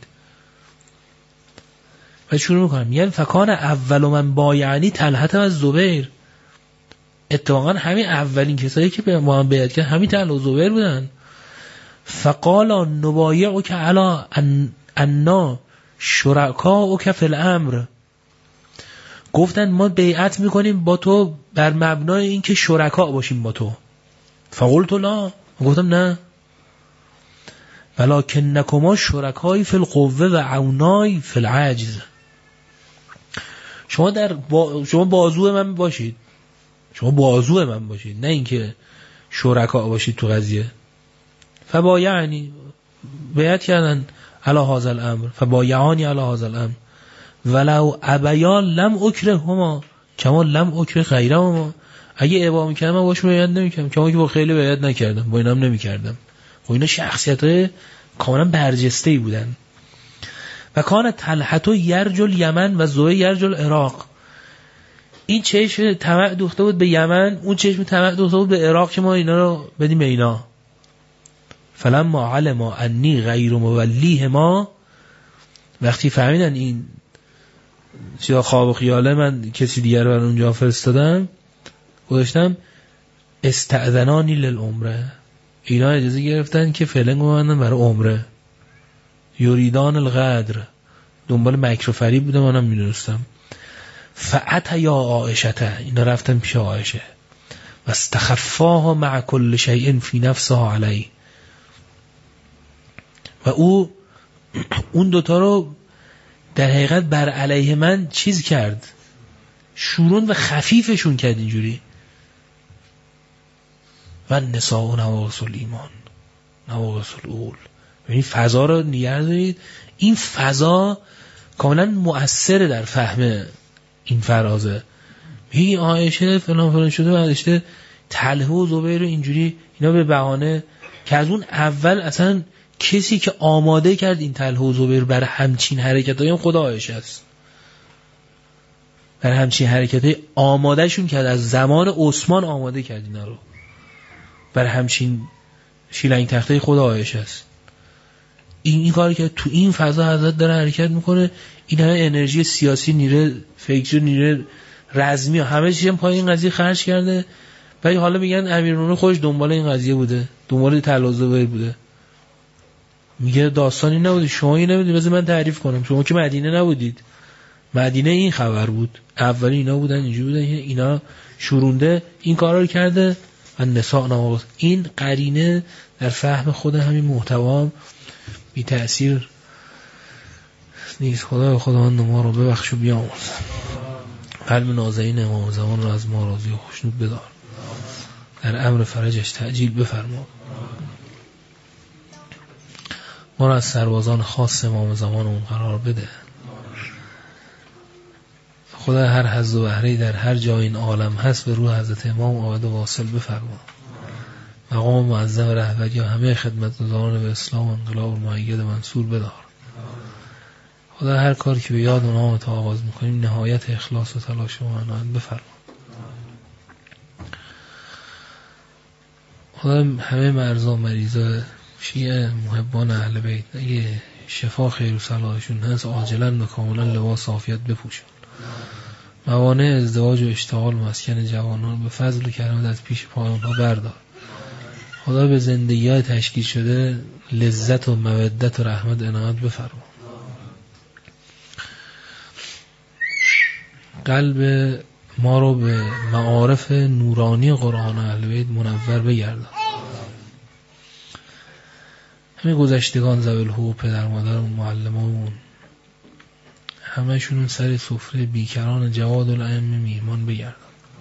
Speaker 1: و شروع میکنم یعنی فکان اول من بایعنی طلحت و زبیر. اتفاقا همین اولین کسایی که به ما هم بیعت کردن همین طلحت و زبیر بودن. فقالا نبایعو که علا انا شرکاؤک فی الامر، گفتن ما بیعت میکنیم با تو بر مبنای اینکه شرکا باشیم با تو. فقلت لا، گفتم نه، ولکنکما شرکای فی القوه و عونای فی العجز، شما بازو من باشید، شما بازو من باشید، نه اینکه شرکا باشید تو قضیه. فبایعنی، بیعت کردن علی هذا الامر، فبایعانی علی هذا الامر ولو ابیان لم اکرههما کما لم اکره غیرهما، اگه ابا میکردم من باش بیعت نمیکردم کما که با خیلی بیعت نکردم، با اینم نمیکردم. خب اینا شخصیت‌های کاملا برجسته‌ای بودن. و کان طلحه یرجل یمن و زوی یرجل عراق، این چشم طمع دوخته بود به یمن، اون چشم طمع دوخته بود به عراق که ما اینا رو بدیم به اینا. فلما علم انی غیر مولیه ما، وقتی فهمیدن این چیزا خواب و خیاله، من کسی دیگر رو اونجا فرستادم، گذاشتم استأذنانی للعمره، اینا اجازه گرفتن که فعلا ببندن برای عمره. یریدان الغدر، دنبال مکر و فریب بودم، منم میدونستم. فاتیا عائشه، اینا رفتن پیش عایشه و استخفاها مع کل شیء فی نفسها علی، و اون دوتا رو در حقیقت بر علیه من چیز کرد، شورون و خفیفشون کرد اینجوری. و نساء نواقص الایمان نواقص الاول، یعنی فضا رو نگه دارید. این فضا کاملا مؤثره در فهم این فرازه. میگه عایشه فلان فلان شده، بعدشته طلحه و زبیر رو اینجوری، اینا به بهانه که از اون اول اصلا کسی که آماده کرد این طلحه و زبیر برای همچین حرکتایی هم خدا عایشه است. برای همچین حرکتایی آماده شون کرد، از زمان عثمان آماده کرد اینا رو برای همچین شیلنگ تخته خدا عایشه است. این کاری که تو این فضا حضرت داره حرکت میکنه، این همه انرژی سیاسی، نیره فکری، نیره رزمی، همه چیز هم پای این قضیه خرج کرده. ولی حالا میگن امیرالمومنین خودش دنبال این قضیه بوده، دنبال طلحه و زبیر بوده. میگه داستانی نبوده، شما این نبودید، بذار من تعریف کنم، شما که مدینه نبودید، مدینه این خبر بود، اولی اینا بودن، اینجوری بودن، اینا شورونده این کارا رو کرده. و نساء نواقص، این قرینه در فهم خود همین محتوا بی تأثیر نیست. خدا ما رو ببخش و بیامرز، قلب نازنین امام زمان رو از ما راضی و خوشنود بدار، در امر فرجش تعجیل بفرما. ما رو از سربازان خاص امام زمانمون قرار بده. خدا هر حظ و بهره‌ای در هر جای این عالم هست به روح حضرت امام عابد واصل بفرما. مقام معظم رهبری و همه خدمتگزاران به اسلام و انقلاب المؤید منصور بدار. خدا هر کاری که به یاد و نامت آغاز میکنیم نهایت اخلاص و تلاش و عنایت بفرما. خدا همه مرضا مریضا شیعه محبان اهل بیت اگه شفا خیر و صلاحشون هست عاجلا و کاملا لباس عافیت بپوشن. موانع ازدواج و اشتغال مسکن جوانان به فضل و کرامت از پیش پای اونها بردار. خدا به زندگی‌های تشکیل شده لذت و مودت و رحمت عنایت بفرما. قلب ما رو به معارف نورانی قرآن و اهل بیت منور بگردان. همه گذشتگان ذوی الحقوق، پدر مادرمون، معلمامون، همه‌شون سر سفره بیکران جواد الائمه میهمان بگردن.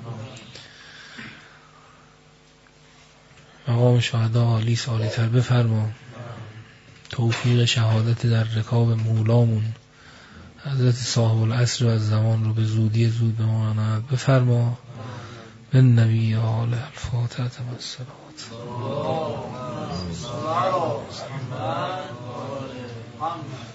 Speaker 1: مقام شهدا عالی سالی تر بفرما. توفیق شهادت در رکاب مولامون حضرت صاحب العصر و از زمان رو به زودی زود به ما عنایت بفرما. به نبی آل الفاتحه و الصلوات.